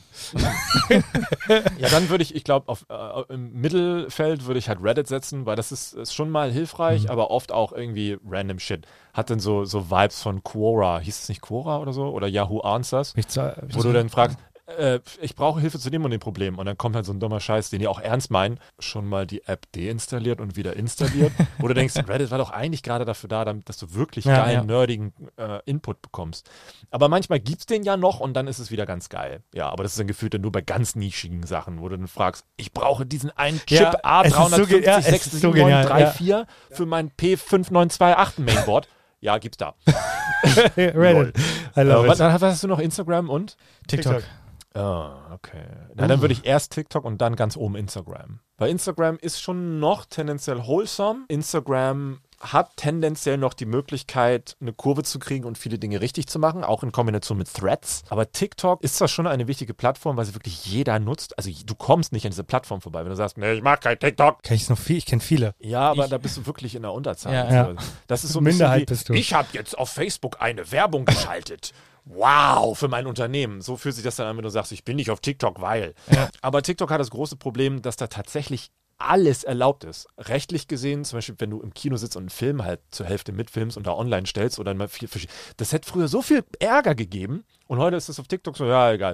Ja, dann würde ich, ich glaube, äh, im Mittelfeld würde ich halt Reddit setzen, weil das ist, ist schon mal hilfreich, aber oft auch irgendwie random Shit. Hat dann so, so Vibes von Quora. Hieß es nicht Quora oder so? Oder Yahoo Answers? Ich zu- Wo du dann fragst, äh, ich brauche Hilfe zu dem und dem Problem. Und dann kommt halt so ein dummer Scheiß, den die auch ernst meinen, schon mal die App deinstalliert und wieder installiert. Wo du denkst, Reddit war doch eigentlich gerade dafür da, damit, dass du wirklich Ja, geilen, ja. nerdigen äh, Input bekommst. Aber manchmal gibt es den ja noch und dann ist es wieder ganz geil. Ja, aber das ist dann gefühlt dann nur bei ganz nischigen Sachen, wo du dann fragst, ich brauche diesen einen Chip Ja, A es ist so drei fünfzig ge- ja, es sechs ist so sieben neun drei genial, vier für mein P fünf neun zwei acht Mainboard. Ja, gibt's da. Reddit. I Äh, love was, it. was hast du noch? Instagram und? TikTok. Ah, okay. Na, dann würde ich erst TikTok und dann ganz oben Instagram. Weil Instagram ist schon noch tendenziell wholesome. Instagram hat tendenziell noch die Möglichkeit, eine Kurve zu kriegen und viele Dinge richtig zu machen, auch in Kombination mit Threads. Aber TikTok ist zwar schon eine wichtige Plattform, weil sie wirklich jeder nutzt. Also du kommst nicht an diese Plattform vorbei, wenn du sagst, nee, ich mag kein TikTok. Kenn ich noch viel? Ich kenne viele. Ja, aber Ich- da bist du wirklich in der Unterzahl. Ja. Also, das ist so ein Minderheit bisschen bist du. wie, ich habe jetzt auf Facebook eine Werbung geschaltet. Wow, für mein Unternehmen. So fühlt sich das dann an, wenn du sagst, ich bin nicht auf TikTok, weil. Aber TikTok hat das große Problem, dass da tatsächlich alles erlaubt ist. Rechtlich gesehen, zum Beispiel, wenn du im Kino sitzt und einen Film halt zur Hälfte mitfilmst und da online stellst oder mal viel, das hätte früher so viel Ärger gegeben und heute ist das auf TikTok so, ja, egal.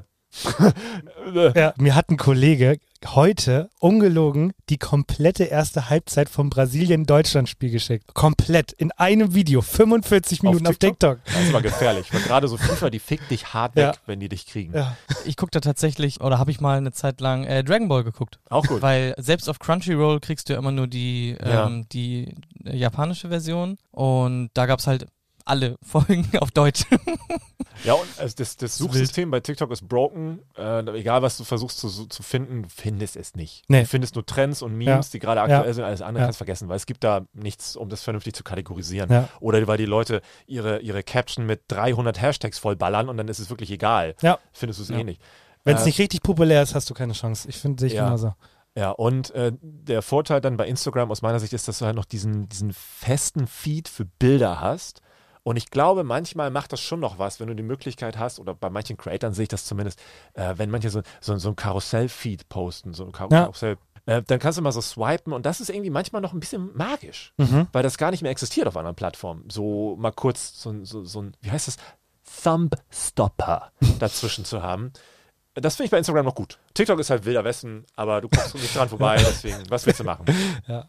Ja, mir hat ein Kollege heute, ungelogen, die komplette erste Halbzeit vom Brasilien-Deutschland-Spiel geschickt. Komplett. In einem Video. fünfundvierzig Minuten auf TikTok. Das war gefährlich, weil gerade so FIFA, die fickt dich hart Ja. weg, wenn die dich kriegen. Ja. Ich gucke da tatsächlich, oder habe ich mal eine Zeit lang äh, Dragon Ball geguckt. Auch gut. Weil selbst auf Crunchyroll kriegst du ja immer nur die, Ja. ähm, die äh, japanische Version, und da gab es halt alle Folgen auf Deutsch. Ja, und also das, das Suchsystem bei TikTok ist broken. Äh, egal, was du versuchst zu, zu finden, du findest es nicht. Nee. Du findest nur Trends und Memes, Ja. die gerade aktuell Ja. sind. Alles andere Ja. kannst du vergessen, weil es gibt da nichts, um das vernünftig zu kategorisieren. Ja. Oder weil die Leute ihre, ihre Caption mit dreihundert Hashtags vollballern und dann ist es wirklich egal. Ja. Findest du es Ja. eh nicht. Wenn es Äh, nicht richtig populär ist, hast du keine Chance. Ich finde, sehe ich Ja. genauso. Ja, und äh, der Vorteil dann bei Instagram aus meiner Sicht ist, dass du halt noch diesen, diesen festen Feed für Bilder hast. Und ich glaube, manchmal macht das schon noch was, wenn du die Möglichkeit hast, oder bei manchen Creatern sehe ich das zumindest, äh, wenn manche so, so, so ein Karussell-Feed posten, so ein Kar Ja. Karussell, äh, dann kannst du mal so swipen und das ist irgendwie manchmal noch ein bisschen magisch, Mhm. weil das gar nicht mehr existiert auf anderen Plattformen. So mal kurz so, so, so ein, wie heißt das? Thumbstopper dazwischen zu haben. Das finde ich bei Instagram noch gut. TikTok ist halt wilder Westen, aber du kommst nicht dran vorbei, deswegen, was willst du machen? Ja.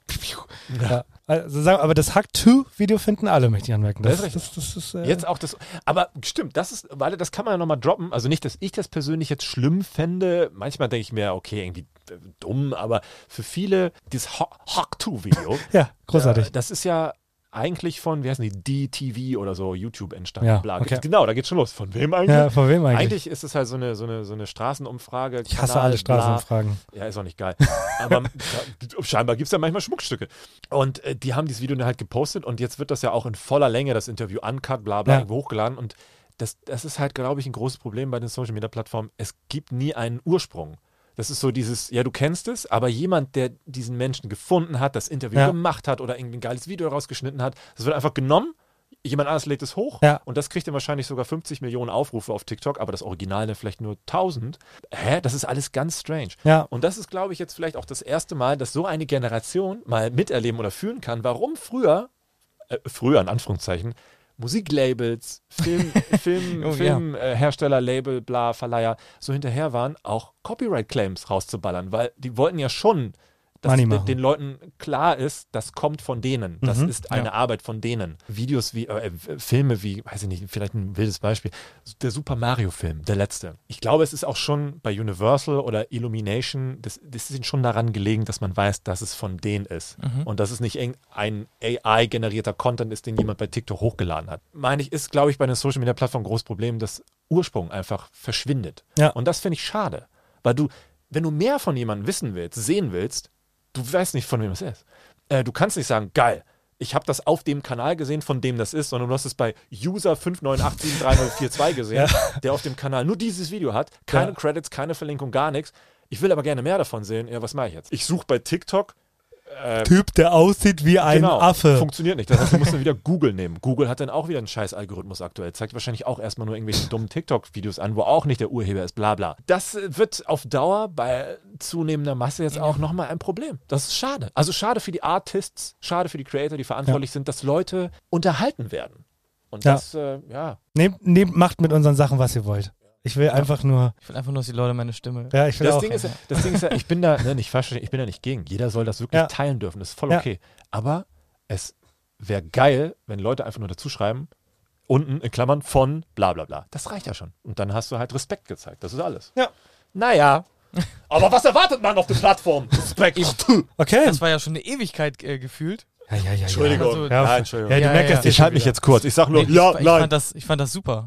Ja. Also sagen, aber das Hack-To-Video finden alle, möchte ich anmerken. Das, Das, ist richtig. das, das ist, äh Jetzt auch das, aber stimmt, das ist, weil das kann man ja nochmal droppen. Also nicht, dass ich das persönlich jetzt schlimm fände. Manchmal denke ich mir, okay, irgendwie äh, dumm, aber für viele, dieses Hack-To-Video, ja, großartig. äh, das ist ja eigentlich von, wie heißen die, D T V oder so, YouTube entstanden. Ja, Bla. okay. Genau, da geht's schon los. Von wem eigentlich? Ja, von wem eigentlich? Eigentlich ist es halt so eine, so eine, so eine Straßenumfrage. Ich hasse Kanal, alle Straßenumfragen. Bla. Ja, ist auch nicht geil. Aber da, scheinbar gibt es ja manchmal Schmuckstücke. Und äh, die haben dieses Video dann halt gepostet und jetzt wird das ja auch in voller Länge, das Interview, uncut, bla bla, Ja. irgendwo hochgeladen. Und das, das ist halt, glaube ich, ein großes Problem bei den Social-Media-Plattformen. Es gibt nie einen Ursprung. Das ist so dieses, ja, du kennst es, aber jemand, der diesen Menschen gefunden hat, das Interview Ja. gemacht hat oder irgendwie ein geiles Video rausgeschnitten hat, das wird einfach genommen, jemand anderes lädt es hoch Ja. und das kriegt dann wahrscheinlich sogar fünfzig Millionen Aufrufe auf TikTok, aber das Original dann vielleicht nur tausend. Hä? Das ist alles ganz strange. Ja. Und das ist, glaube ich, jetzt vielleicht auch das erste Mal, dass so eine Generation mal miterleben oder fühlen kann, warum früher, äh, früher in Anführungszeichen, Musiklabels, Film, Film, Oh, Filmhersteller, Label, bla, Verleiher so hinterher waren, auch Copyright-Claims rauszuballern, weil die wollten ja schon, dass Money de- machen. den Leuten klar ist, das kommt von denen. Das Mhm. ist eine Ja. Arbeit von denen. Videos wie, äh, Filme wie, weiß ich nicht, vielleicht ein wildes Beispiel, der Super Mario-Film, der letzte. Ich glaube, es ist auch schon bei Universal oder Illumination, das, das ist ihnen schon daran gelegen, dass man weiß, dass es von denen ist. Mhm. Und dass es nicht irgendein A I-generierter Content ist, den jemand bei TikTok hochgeladen hat. Meine ich, ist, glaube ich, bei den Social-Media-Plattformen ein großes Problem, dass Ursprung einfach verschwindet. Ja. Und das finde ich schade. Weil du, wenn du mehr von jemandem wissen willst, sehen willst, du weißt nicht, von wem es ist. Äh, du kannst nicht sagen, geil, ich habe das auf dem Kanal gesehen, von dem das ist, sondern du hast es bei User fünf neun acht sieben drei null vier zwei gesehen, der auf dem Kanal nur dieses Video hat, keine Ja. Credits, keine Verlinkung, gar nichts. Ich will aber gerne mehr davon sehen. Ja, was mache ich jetzt? Ich suche bei TikTok äh, Typ, der aussieht wie ein genau, Affe. Funktioniert nicht. Das heißt, du musst dann wieder Google nehmen. Google hat dann auch wieder einen scheiß Algorithmus aktuell. Zeigt wahrscheinlich auch erstmal nur irgendwelche dummen TikTok-Videos an, wo auch nicht der Urheber ist, bla bla. Das äh, wird auf Dauer bei zunehmender Masse jetzt auch nochmal ein Problem. Das ist schade. Also schade für die Artists, schade für die Creator, die verantwortlich sind, dass Leute unterhalten werden. Und Ja. das, äh, ja. Nehmt, nehmt, macht mit unseren Sachen, was ihr wollt. Ich will einfach nur, Ich will einfach nur, dass die Leute meine Stimme. ja, ich will Das auch. Ding, ist, ja- das Ding ist ja, ich bin da, ne, nicht falsch, verstehen, ich bin da nicht gegen. Jeder soll das wirklich Ja. teilen dürfen. Das ist voll Ja. okay. Aber es wäre geil, wenn Leute einfach nur dazu schreiben, unten in Klammern von bla bla bla. Das reicht ja schon. Und dann hast du halt Respekt gezeigt. Das ist alles. Ja. Naja. Aber was erwartet man auf der Plattform? Respekt. Okay. Das war ja schon eine Ewigkeit äh, gefühlt. Ja, ja, ja. Entschuldigung. Also, Ja, Nein, Entschuldigung. Ja, du Ja, merkst ja. dir Ich halte mich jetzt kurz. Ich sag nur, Nee, ja, ich, ich, nein. fand das, ich fand das super.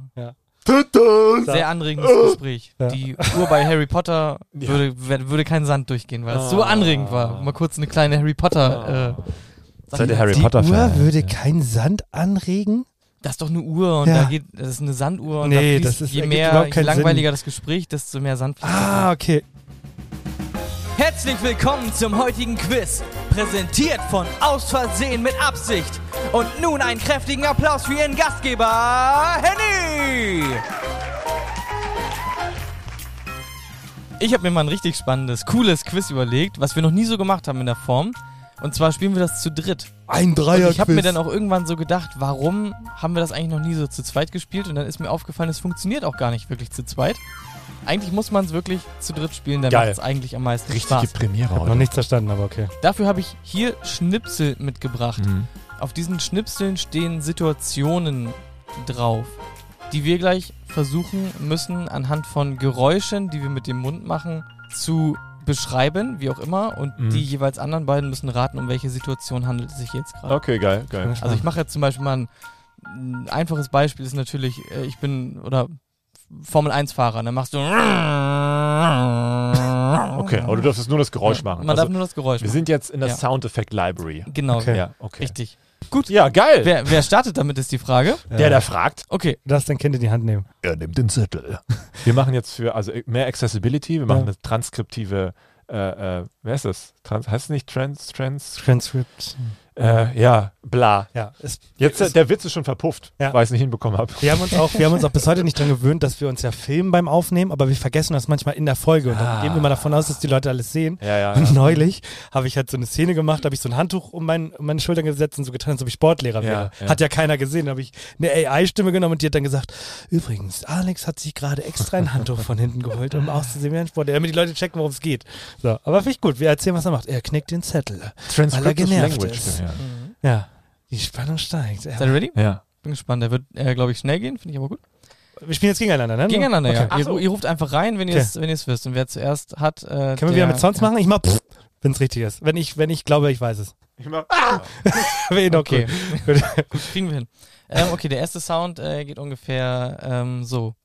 Töte. Sehr anregendes Gespräch. Ja. Die Uhr bei Harry Potter Ja. würde, wär- würde kein Sand durchgehen, weil es so Ah. anregend war. Mal kurz eine kleine Harry Potter. Äh, Seid ihr Harry Die Potter Uhr Fan? würde kein Sand anregen? Das ist doch eine Uhr und Ja. da geht, das ist eine Sanduhr und Nee, da fließt, das ist- je ergibt mehr, überhaupt je keinen langweiliger das Gespräch, desto mehr Sand fließt. Ah, okay. Herzlich willkommen zum heutigen Quiz, präsentiert von Aus Versehen mit Absicht. Und nun einen kräftigen Applaus für Ihren Gastgeber, Henny! Ich habe mir mal ein richtig spannendes, cooles Quiz überlegt, was wir noch nie so gemacht haben in der Form. Und zwar spielen wir das zu dritt. Ein Und Dreier. ich habe mir dann auch irgendwann so gedacht, warum haben wir das eigentlich noch nie so zu zweit gespielt? Und dann ist mir aufgefallen, es funktioniert auch gar nicht wirklich zu zweit. Eigentlich muss man es wirklich zu dritt spielen, dann Geil. macht es eigentlich am meisten Richtige Spaß. Premiere noch heute. nichts verstanden, aber okay. Dafür habe ich hier Schnipsel mitgebracht. Mhm. Auf diesen Schnipseln stehen Situationen drauf, die wir gleich versuchen müssen, anhand von Geräuschen, die wir mit dem Mund machen, zu beschreiben, wie auch immer. Und Mhm. die jeweils anderen beiden müssen raten, um welche Situation handelt es sich jetzt gerade. Okay, geil, geil. Also ich mache jetzt zum Beispiel mal ein, ein einfaches Beispiel, ist natürlich, äh, ich bin, oder Formel eins Fahrer, dann machst du Okay, aber du darfst jetzt nur das Geräusch machen. Man Also, darf nur das Geräusch wir machen. sind jetzt in der Ja. Sound Effect Library. Genau, Okay. Ja, okay. richtig. Ja, geil. Wer, wer startet damit, ist die Frage. Der, der fragt, Okay, Du darfst dein Kind in die Hand nehmen. er nimmt den Zettel. Wir machen jetzt für also mehr Accessibility, wir machen Ja. eine transkriptive, äh, äh, wer ist das? Trans, heißt es nicht Trans, Trans? Transcript. Äh, ja, bla. Ja, es, Jetzt, es, der Witz ist schon verpufft, Ja. weil ich es nicht hinbekommen habe. wir haben uns auch, wir haben uns auch bis heute nicht dran gewöhnt, dass wir uns ja filmen beim Aufnehmen, aber wir vergessen das manchmal in der Folge und dann Ah. gehen wir mal davon aus, dass die Leute alles sehen. Ja, ja, Und ja. neulich habe ich halt so eine Szene gemacht, habe ich so ein Handtuch um, mein, um meine Schultern gesetzt und so getan, als ob ich Sportlehrer wäre. Ja, ja. Hat ja keiner gesehen. Da habe ich eine A I-Stimme genommen und die hat dann gesagt, übrigens, Alex hat sich gerade extra ein Handtuch von hinten geholt, um auszusehen wie ein Sportlehrer, damit die Leute checken, worum es geht. So, aber finde ich gut. Wir erzählen, was er macht. Er knickt den Zettel, weil er Transcriptive genervt Language. ist. Ja. Ja, die Spannung steigt. Seid ihr ready? ja. Bin gespannt. Der wird, äh, glaube ich, schnell gehen. Finde ich aber gut. Wir spielen jetzt gegeneinander, ne? Gegeneinander, okay. ja. Ihr, so. ihr ruft einfach rein, wenn ihr es wenn ihr es wisst. Und wer zuerst hat. Äh, Können wir der, wieder mit Sounds ja. machen? Ich mach pff, wenn es richtig ist. Wenn ich, wenn ich glaube, ich weiß es. Ich mach, Wäre eh noch Okay. cool. Gut, kriegen wir hin. Ähm, okay, der erste Sound äh, geht ungefähr ähm, so.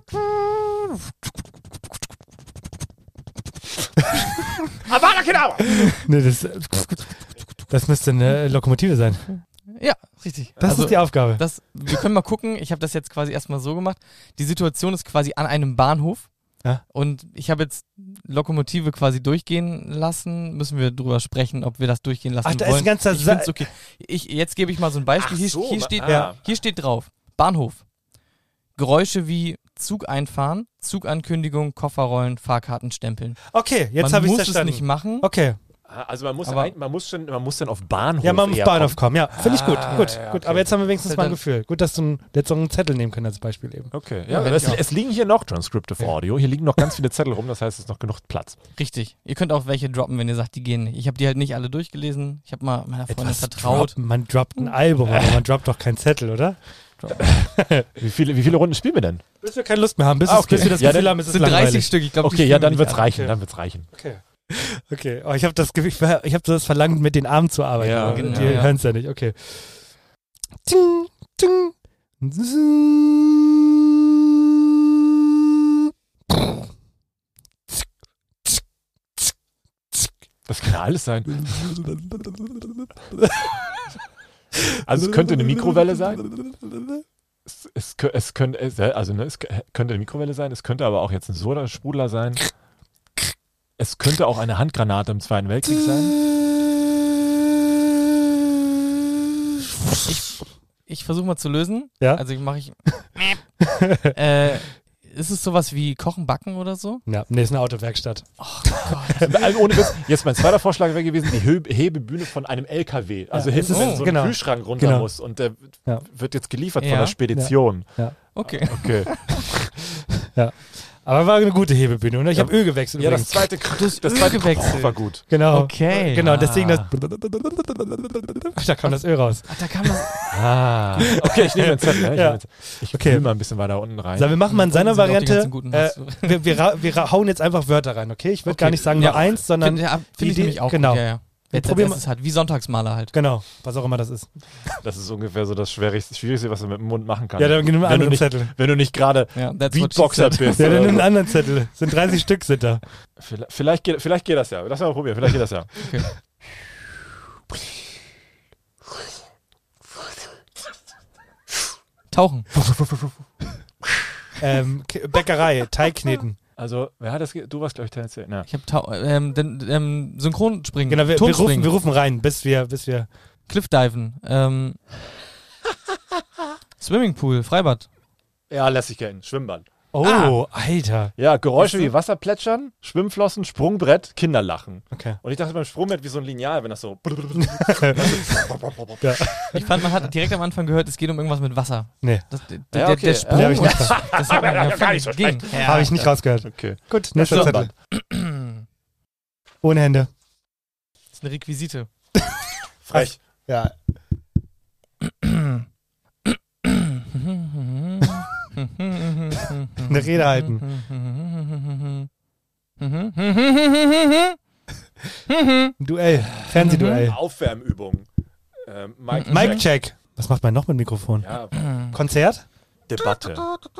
Avada Kedavra! Nee, das, das müsste eine Lokomotive sein. Ja, richtig. Das Also, ist die Aufgabe. Das, wir können mal gucken, ich habe das jetzt quasi erstmal so gemacht. Die Situation ist quasi an einem Bahnhof Ja. und ich habe jetzt Lokomotive quasi durchgehen lassen. Müssen wir drüber sprechen, ob wir das durchgehen lassen Ach, da wollen. ist ein ganzer ich Sa- find's okay. Ich, jetzt gebe ich mal so ein Beispiel. Ach Hier, so, hier, ma- steht, ah. hier steht drauf, Bahnhof. Geräusche wie Zug einfahren, Zugankündigung, Kofferrollen, Fahrkarten stempeln. Okay, jetzt Man habe ich muss verstanden. es nicht machen. Okay. Also man muss, Aber- ein, man muss schon, man muss dann auf Bahnhof. Ja, man muss eher Bahnhof kommen. Ja, finde ich gut. Ah, gut, ja, gut. okay. Aber jetzt haben wir wenigstens Dann- mal ein Gefühl. Gut, dass du einen, jetzt auch einen Zettel nehmen können als Beispiel eben. Okay, Ja, ja, wenn es, ich auch. es liegen hier noch Transcriptive Ja. Audio. Hier liegen noch ganz viele Zettel rum, das heißt, es ist noch genug Platz. Richtig. Ihr könnt auch welche droppen, wenn ihr sagt, die gehen nicht. Ich habe die halt nicht alle durchgelesen. Ich habe mal meiner Freundin vertraut. droppen. Man droppt ein Album, aber man droppt doch keinen Zettel, oder? Wie viele, wie viele Runden spielen wir denn? Bis wir keine Lust mehr haben, bis, Ah, es, bis okay. wir das Ja, Gefühl dann haben, es Es ist sind dreißig langweilig. Stück. Ich glaube, Okay, ja, dann wird's alle. reichen, Okay. dann wird's reichen. Okay. Okay, oh, ich habe das Gefühl, ich habe das Verlangen, mit den Armen zu arbeiten. Ja, aber genau, die ja. hören es ja nicht. Okay. Ting, ting. Das kann ja alles sein. Also es könnte eine Mikrowelle sein. Es, es, kö- es könnte, es- also ne, es kö- könnte eine Mikrowelle sein. Es könnte aber auch jetzt ein Sodasprudler sein. Es könnte auch eine Handgranate im Zweiten Weltkrieg sein. Ich, ich versuche mal zu lösen. Ja? Also ich mache ich. äh, ist es sowas wie Kochen, Backen oder so? Ja, nee, ist eine Autowerkstatt. Also ohne Witz, jetzt mein zweiter Vorschlag wäre gewesen, die Hö- Hebebühne von einem L K W. Also Ja, hinten, es ist- wenn so ein genau. Kühlschrank runter Genau. muss und der Ja. wird jetzt geliefert Ja. von der Spedition. Okay. Okay. Aber war eine gute Hebebühne. Und ich Ja. habe Öl gewechselt Ja, das übrigens. zweite, das, das Öl zweite gewechselt. war gut. Genau. Okay. Genau, Ah. deswegen das. Da kam das Öl raus. Ach, da kam das. Ah. Okay, ich nehme den Zettel. Ne? Ich, Ja. nehme den Zettel. ich Okay. fühle mal ein bisschen weiter unten rein. So, wir machen mal in seiner Unten sind auch die Variante. ganzen guten Äh, Hast du. wir, wir, ra- wir ra- hauen jetzt einfach Wörter rein, okay? Ich würde Okay. gar nicht sagen Ja. nur eins, sondern. Finde ja, find ich Idee- nämlich auch genau. gut. Ja, ja. Jetzt probieren als erstes halt, wie Sonntagsmaler halt. Genau, was auch immer das ist. Das ist ungefähr so das Schwierigste, Schwierigste was du mit dem Mund machen kannst. Ja, dann nimm einen wenn, du anderen nicht, Zettel. wenn du nicht gerade Ja, that's what she Beatboxer said. bist. Ja, dann oder nimm einen so. anderen Zettel. Sind dreißig Stück sind da. Vielleicht, vielleicht, geht, vielleicht geht das ja. Lass mal probieren. Vielleicht geht das ja. Okay. Tauchen. Ähm, K- Bäckerei, Teig kneten. Also, wer hat das? ge- Du warst, glaube ich, tendenziell. Ja. Ich habe Tau ähm, den, ähm, Synchronspringen. Genau, wir, wir, rufen, Turmspringen. wir rufen rein, bis wir, bis wir. Cliffdiven. Ähm, Swimmingpool, Freibad. ja, lässt sich gelten. Schwimmbad. Oh, Alter. Ja, Geräusche Weißt du? wie Wasserplätschern, Schwimmflossen, Sprungbrett, Kinderlachen. Okay. Und ich dachte beim Sprungbrett wie so ein Lineal, wenn das so. Ja. Ich fand, man hat direkt am Anfang gehört, es geht um irgendwas mit Wasser. Nee, Das, der, Ja, der, okay. der Sprung, Ja, hab ich nicht das, das hat man ja gar nicht so ging. Ja. habe ich nicht rausgehört. Okay. Gut, nächster Schwimmbad. Zettel. Ohne Hände. Das ist eine Requisite. Frech. Ja. Eine Rede halten. Ein Duell. Fernsehduell. Aufwärmübung. Ähm, Mike, Mic Check. Was macht man noch mit Mikrofon? Ja, Konzert? Debatte.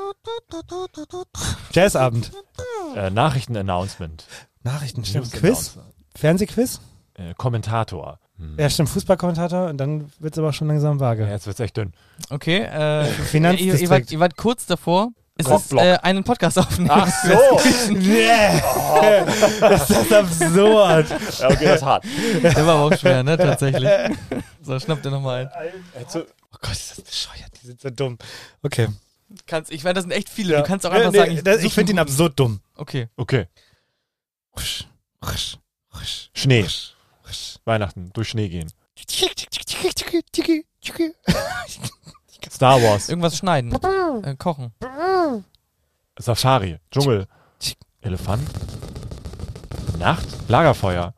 Jazzabend. Äh, Nachrichten-Announcement. Nachrichten, stimmt. News Quiz? Announcement. Fernsehquiz? Äh, Kommentator. Hm. Ja, stimmt. Fußballkommentator. Und dann wird es aber schon langsam Ja, vage. jetzt wird's echt dünn. Okay, äh, ihr, ihr, Finanzdistrikt. wart, ihr wart kurz davor. Es Rockblock. ist äh, einen Podcast aufnehmen. Ach so. Nee. Ist das absurd. Ja, okay, das ist hart. Der war aber auch schwer, ne, tatsächlich. So, schnapp dir nochmal ein. Oh Gott, ist das bescheuert. Die sind so dumm. Okay. Kannst, ich meine, das sind echt viele. Ja. Du kannst auch Nee, einfach nee, sagen, ich, das, ich such finde ihn einen absurd dumm. guten- Okay. Okay. Schnee. Weihnachten. Durch Schnee gehen. Star Wars. Irgendwas schneiden. Äh, kochen. Safari. Dschungel. Elefant. Nacht. Lagerfeuer.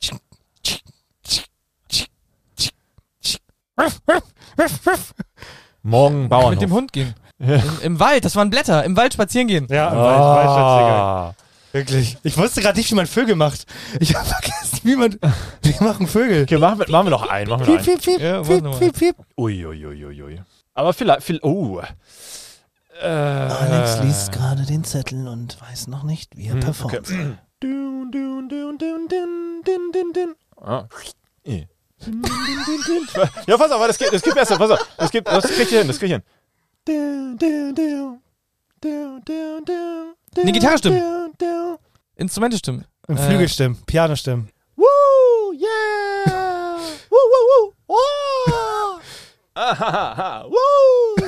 Morgen Bauernhof. Mit dem Hund gehen. Im, Im Wald, das waren Blätter. Im Wald spazieren gehen. Ja, im Oh. Wald, Waldspaziergang. Wirklich. Ich wusste gerade nicht, wie man Vögel macht. Ich habe vergessen, wie man. Wie machen Vögel? Okay, machen wir, machen wir noch einen. Machen wir noch Piep, einen. piep, piep, Ja, piep, mach noch piep, piep. Ui, ui, ui, ui, ui. Aber vielleicht, viel, oh. Äh, Alex liest gerade den Zettel und weiß noch nicht, wie er performt. okay. Dun, dun, dun, dun, dun, dun, dun, dun. Ah. Eh. Dun, dun, dun, dun. Ja, pass auf, das geht, das geht besser, pass auf. Das, geht, das krieg ich hin, das krieg ich hin. Dun, dun, dun. Dun, dun, dun, dun, Eine Gitarre stimmen. dun, dun. Instrumente stimmen. Und Äh, Flügelstimmen, Pianostimmen. Woo, yeah. Woo, woo, woo. Oh. Ahaha, woo.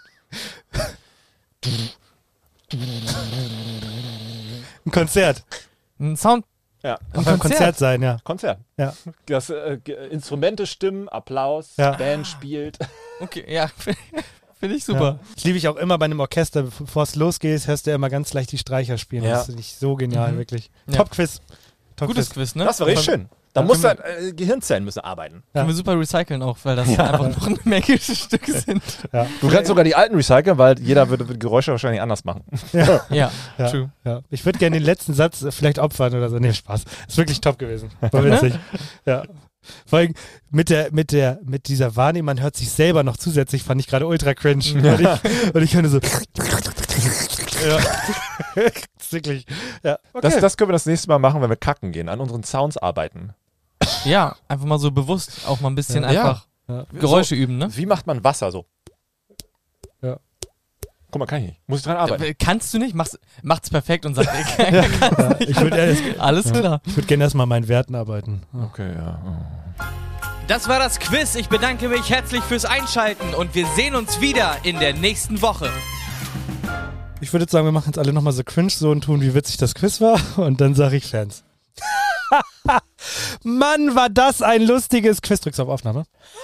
Ein Konzert. Ein Sound. Ja, Auf einem Konzert sein, ja. Konzert. Ja. Das, äh, G- Instrumente stimmen, Applaus, Ja. Band spielt. Okay, ja. Finde ich super. Ja. Das liebe ich auch immer bei einem Orchester. Bevor es losgeht, hörst du ja immer ganz leicht die Streicher spielen. Ja. Das finde ich so genial, wirklich. Ja. Top-Quiz. Top Gutes Quiz, ne? Das war richtig schön. Da Ja, muss können halt, äh, Gehirnzellen müssen arbeiten. Können wir super recyceln auch, weil das einfach noch eine Menge Stücke sind. Ja. Du kannst sogar die alten recyceln, weil jeder würde würde Geräusche wahrscheinlich anders machen. Ja, Ja. true. Ja. Ich würde gerne den letzten Satz äh, vielleicht opfern oder so. Nee, Spaß. Ist wirklich top gewesen. War witzig. Ja. Vor allem mit der, mit der, mit dieser Wahrnehmung, man hört sich selber noch zusätzlich, fand ich gerade ultra cringe. Und ich, und ich könnte so. Ja. Das ist wirklich. Ja. Okay. Das, das können wir das nächste Mal machen, wenn wir kacken gehen, an unseren Sounds arbeiten. Ja, einfach mal so bewusst auch mal ein bisschen Ja. einfach Ja. Geräusche üben, ne? Wie macht man Wasser so? Ja. Guck mal, kann ich nicht. Muss ich dran arbeiten. Äh, Kannst du nicht? Mach's, macht's perfekt und sagt, ey, Ja, ich würde erst, alles klar. ich würd gerne erstmal meinen Werten arbeiten. Ja. Okay, ja. Das war das Quiz. Ich bedanke mich herzlich fürs Einschalten und wir sehen uns wieder in der nächsten Woche. Ich würde jetzt sagen, wir machen jetzt alle nochmal so cringe so und tun, wie witzig das Quiz war. Und dann sage ich Fans. Mann, war das ein lustiges Quiz. Drückst du auf Aufnahme?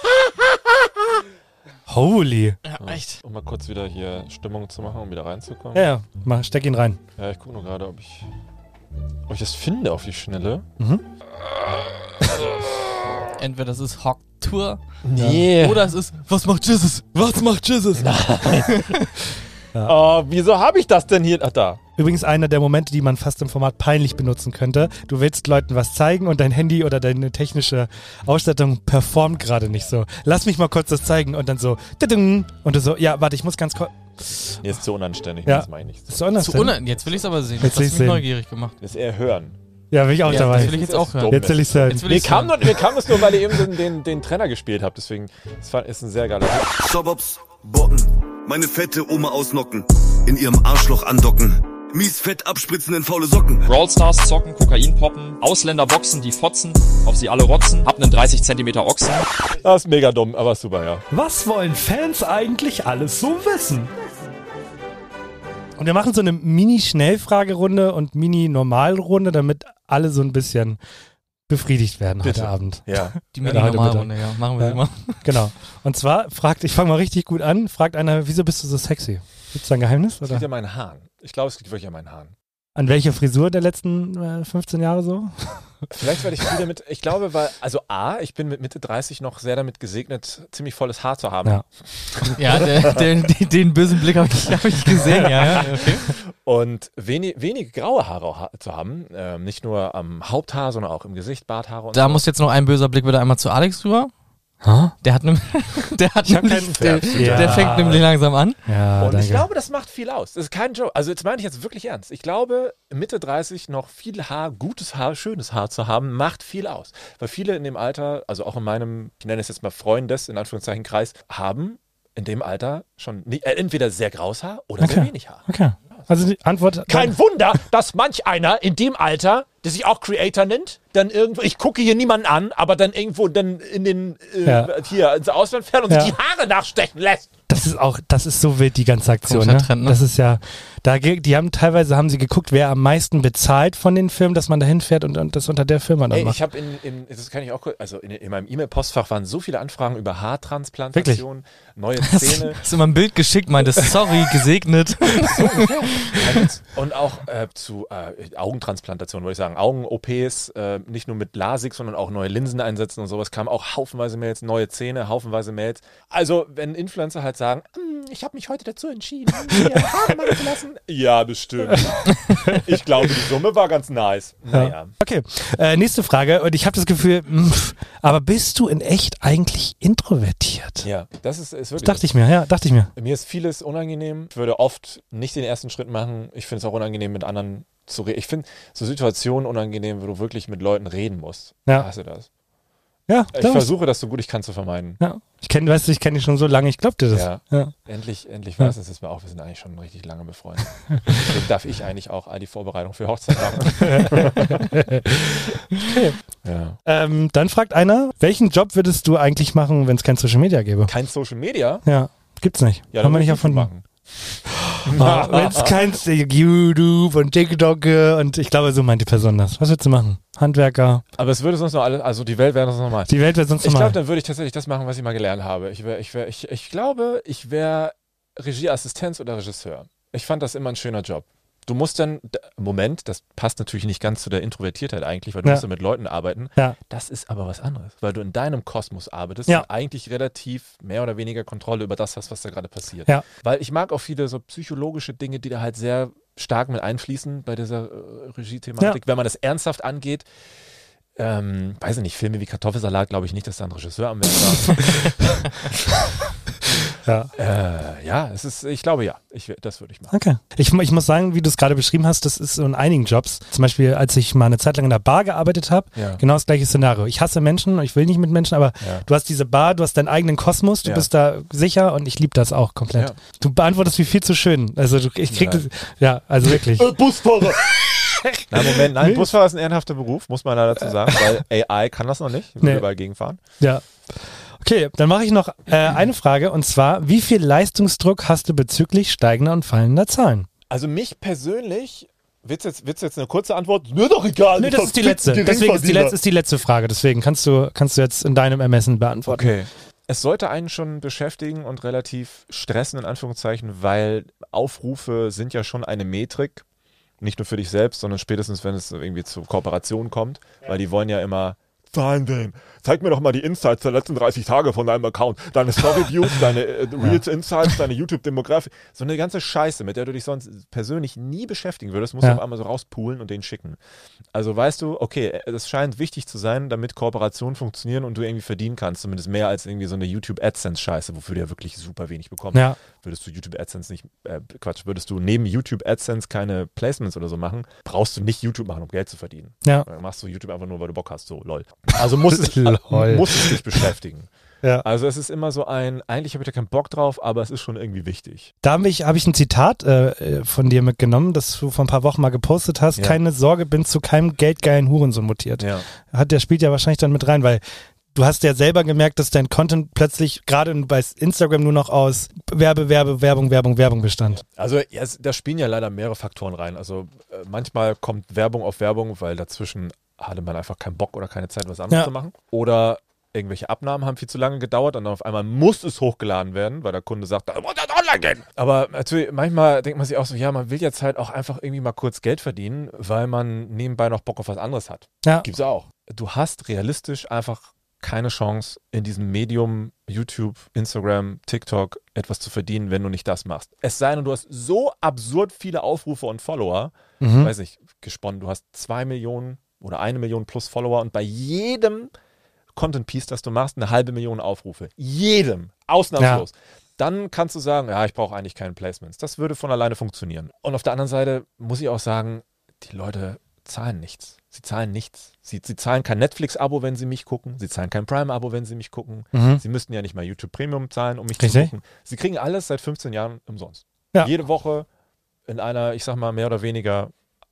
Holy. Ja, echt. Um mal kurz wieder hier Stimmung zu machen, um wieder reinzukommen. Ja, ja, mach, steck ihn rein. Ja, ich gucke nur gerade, ob ich, ob ich das finde auf die Schnelle. Entweder das ist Hawk Tour Nee. oder es ist, was macht Jesus? Was macht Jesus? Oh, wieso habe ich das denn hier? Ach, da. Übrigens einer der Momente, die man fast im Format peinlich benutzen könnte. Du willst Leuten was zeigen und dein Handy oder deine technische Ausstattung performt gerade nicht so. Lass mich mal kurz das zeigen und dann so tadung. Und du so, ja, warte, ich muss ganz kurz. Nee, ist zu unanständig. Ja. Das meine ich nicht. Ist so anders Zu denn? unan- Jetzt will ich es aber sehen. Jetzt Das will hast ich's du mich sehen. neugierig gemacht. Das ist eher hören. Ja, will ich auch Ja, dabei. das will ich jetzt auch hören. Jetzt will ich's hören. Jetzt will Mir ich's kam, hören. nur, mir kam es nur, weil ihr eben den, den, den Trainer gespielt habt. Deswegen, das war- ist ein sehr geiler Tipp. Schobobs, Botten, meine fette Oma ausnocken, in ihrem Arschloch andocken, mies fett abspritzen in faule Socken. Brawl Stars zocken, Kokain poppen, Ausländer boxen, die fotzen, auf sie alle rotzen, hab nen dreißig Zentimeter Ochsen. Das ist mega dumm, aber super, ja. Was wollen Fans eigentlich alles so wissen? Und wir machen so eine Mini-Schnellfragerunde und Mini-Normalrunde, damit alle so ein bisschen befriedigt werden Bitte. heute Abend. Ja. Die Ja, heute Mini-Normalrunde, ja. Machen wir Ja. sie mal. Genau. Und zwar fragt, ich fange mal richtig gut an, fragt einer, wieso bist du so sexy? Gibt es da ein Geheimnis? Das Oder? liegt an meinen Haaren. Ich glaube, es liegt wirklich an meinen Haaren. An welche Frisur der letzten äh, fünfzehn Jahre so? Vielleicht werde ich viel damit, ich glaube, weil, also A, ich bin mit Mitte dreißig noch sehr damit gesegnet, ziemlich volles Haar zu haben. Ja. Ja, der, der, den, den bösen Blick habe ich, hab ich gesehen, ja. ja. Okay. Und wenig, wenig graue Haare auch ha zu haben. Ähm, nicht nur am Haupthaar, sondern auch im Gesicht, Barthaare und Da so. muss jetzt noch ein böser Blick wieder einmal zu Alex rüber. Der hat, nem, der, hat Ich hab nämlich, der, keinen- der Ja. fängt nämlich langsam an. Ja, Und danke. ich glaube, das macht viel aus. Das ist kein Joke. Also jetzt meine ich jetzt wirklich ernst. Ich glaube, Mitte dreißig noch viel Haar, gutes Haar, schönes Haar zu haben, macht viel aus. Weil viele in dem Alter, also auch in meinem, ich nenne es jetzt mal Freundes, in Anführungszeichen Kreis, haben in dem Alter schon nicht, äh, entweder sehr graues Haar oder Okay. sehr wenig Haar. Okay. Also die Antwort... Kein Wunder, dass manch einer in dem Alter, der sich auch Creator nennt, dann irgendwo, ich gucke hier niemanden an, aber dann irgendwo dann in den, äh, Ja. hier ins Ausland fährt und Ja. sich die Haare nachstechen lässt. Das ist auch, das ist so wild, die ganze Aktion. Komischer Ne? Trend, ne? Das ist ja, da, ge- die haben teilweise haben sie geguckt, wer am meisten bezahlt von den Filmen, dass man dahin fährt und, und das unter der Firma dann Ey, macht. ich habe in, in, das kann ich auch kurz, also in, in meinem E-Mail-Postfach waren so viele Anfragen über Haartransplantation, neue Zähne. Hast du mal ein Bild geschickt, meintest, sorry, gesegnet. Und auch äh, zu äh, Augentransplantation, würde ich sagen. Augen-O Ps, äh, nicht nur mit LASIK, sondern auch neue Linsen einsetzen und sowas, kamen auch haufenweise Mails, neue Zähne, haufenweise Mails. Also, wenn Influencer halt sagen, "Mm, ich habe mich heute dazu entschieden, mir Haare machen zu lassen. Ja, bestimmt. Ich glaube, die Summe war ganz nice. Naja. Okay, äh, nächste Frage. Und ich habe das Gefühl, mh, aber bist du in echt eigentlich introvertiert? Ja, das ist, ist wirklich. Das dachte ich mir, ja, dachte ich mir. Mir ist vieles unangenehm. Ich würde oft nicht den ersten Schritt machen. Ich finde es auch unangenehm, mit anderen zu reden. Ich finde so Situationen unangenehm, wo du wirklich mit Leuten reden musst. Ja. Ich hasse das. Ja, Ich glaub versuche das so gut ich kann zu vermeiden. Ja. Ich kenne, weißt du, ich kenne dich schon so lange, ich glaub dir das. Ja. Ja. Endlich, endlich Ja. weiß es ist mir auch, wir sind eigentlich schon richtig lange befreundet. Deswegen darf ich eigentlich auch all die Vorbereitungen für Hochzeit machen. Okay. Ja. Ähm, dann fragt einer, welchen Job würdest du eigentlich machen, wenn es kein Social Media gäbe? Kein Social Media? Ja, gibt's nicht. Ja, Haben wir dann nicht würde ich erfunden. machen. Wenn es kein YouTube und TikTok äh, und ich glaube, so meint die Person das. Was würdest du machen? Handwerker? Aber es würde sonst noch alles, also die Welt wäre sonst normal. Die Welt wäre sonst Ich normal. glaube, dann würde ich tatsächlich das machen, was ich mal gelernt habe. Ich, wär, ich, wär, ich, ich glaube, ich wäre Regieassistenz oder Regisseur. Ich fand das immer ein schöner Job. Du musst dann, d- Moment, das passt natürlich nicht ganz zu der Introvertiertheit eigentlich, weil du Ja. musst ja mit Leuten arbeiten. Ja. Das ist aber was anderes, weil du in deinem Kosmos arbeitest Ja. und eigentlich relativ mehr oder weniger Kontrolle über das hast, was da gerade passiert. Ja. Weil ich mag auch viele so psychologische Dinge, die da halt sehr stark mit einfließen bei dieser äh, Regie-Thematik. Ja. Wenn man das ernsthaft angeht, ähm, weiß ich nicht, Filme wie Kartoffelsalat, glaube ich nicht, dass da ein Regisseur am Werk war. Ja. Äh, ja, es ist, ich glaube ja, ich, wär- das würde ich machen. Okay. Ich, mu- ich muss sagen, wie du es gerade beschrieben hast, das ist so in einigen Jobs. Zum Beispiel, als ich mal eine Zeit lang in der Bar gearbeitet habe, Ja. genau das gleiche Szenario. Ich hasse Menschen und ich will nicht mit Menschen, aber Ja. du hast diese Bar, du hast deinen eigenen Kosmos, du Ja. bist da sicher und ich liebe das auch komplett. Ja. Du beantwortest wie viel zu schön. Also du, ich krieg Ja. das, ja, also wirklich. Busfahrer! Nein, Moment, nein, Nee. Busfahrer ist ein ehrenhafter Beruf, muss man leider dazu sagen, weil A I kann das noch nicht, würde Nee. überall gegenfahren. Ja. Okay, dann mache ich noch äh, eine Frage und zwar, wie viel Leistungsdruck hast du bezüglich steigender und fallender Zahlen? Also mich persönlich, wird's jetzt, wird's jetzt eine kurze Antwort? Mir doch egal. Nee, das ist die letzte. Deswegen ist die letzte, ist die letzte Frage. Deswegen kannst du, kannst du jetzt in deinem Ermessen beantworten. Okay. Es sollte einen schon beschäftigen und relativ stressen, in Anführungszeichen, weil Aufrufe sind ja schon eine Metrik. Nicht nur für dich selbst, sondern spätestens, wenn es irgendwie zu Kooperationen kommt, weil die wollen ja immer Zahlen sehen. Zeig mir doch mal die Insights der letzten dreißig Tage von deinem Account. Deine Story-Views, deine äh, Reels Insights, deine YouTube-Demografie. So eine ganze Scheiße, mit der du dich sonst persönlich nie beschäftigen würdest, musst Ja. du auf einmal so rauspulen und den schicken. Also weißt du, okay, das scheint wichtig zu sein, damit Kooperationen funktionieren und du irgendwie verdienen kannst. Zumindest mehr als irgendwie so eine YouTube-AdSense-Scheiße, wofür du ja wirklich super wenig bekommst. Ja. Würdest du YouTube-AdSense nicht, äh, Quatsch, würdest du neben YouTube-AdSense keine Placements oder so machen, brauchst du nicht YouTube machen, um Geld zu verdienen. Ja. Dann machst du YouTube einfach nur, weil du Bock hast, so, lol. Also muss es, Lol. muss es dich beschäftigen. Ja. Also es ist immer so ein, eigentlich habe ich da keinen Bock drauf, aber es ist schon irgendwie wichtig. Da habe ich, hab ich ein Zitat äh, von dir mitgenommen, das du vor ein paar Wochen mal gepostet hast. Ja. Keine Sorge, bin zu keinem geldgeilen Hurensohn mutiert. Ja. Hat, der spielt ja wahrscheinlich dann mit rein, weil du hast ja selber gemerkt, dass dein Content plötzlich gerade bei Instagram nur noch aus Werbe, Werbe, Werbung, Werbung, Werbung bestand. Also ja, es, da spielen ja leider mehrere Faktoren rein. Also äh, manchmal kommt Werbung auf Werbung, weil dazwischen hatte man einfach keinen Bock oder keine Zeit, was anderes Ja. zu machen. Oder irgendwelche Abnahmen haben viel zu lange gedauert und dann auf einmal muss es hochgeladen werden, weil der Kunde sagt, da muss das online gehen. Aber natürlich, manchmal denkt man sich auch so, ja, man will jetzt halt auch einfach irgendwie mal kurz Geld verdienen, weil man nebenbei noch Bock auf was anderes hat. Ja. Gibt's auch. Du hast realistisch einfach keine Chance, in diesem Medium YouTube, Instagram, TikTok etwas zu verdienen, wenn du nicht das machst. Es sei denn, du hast so absurd viele Aufrufe und Follower, Mhm. weiß nicht, gesponnen, du hast zwei Millionen oder eine Million plus Follower und bei jedem Content-Piece, das du machst, eine halbe Million Aufrufe. Jedem. Ausnahmslos. Dann kannst du sagen, ja, ich brauche eigentlich keine Placements. Das würde von alleine funktionieren. Und auf der anderen Seite muss ich auch sagen, die Leute zahlen nichts. Sie zahlen nichts. Sie, sie zahlen kein Netflix-Abo, wenn sie mich gucken. Sie zahlen kein Prime-Abo, wenn sie mich gucken. Mhm. Sie müssten ja nicht mal YouTube Premium zahlen, um mich Richtig. zu gucken. Sie kriegen alles seit fünfzehn Jahren umsonst. Ja. Jede Woche in einer, ich sag mal, mehr oder weniger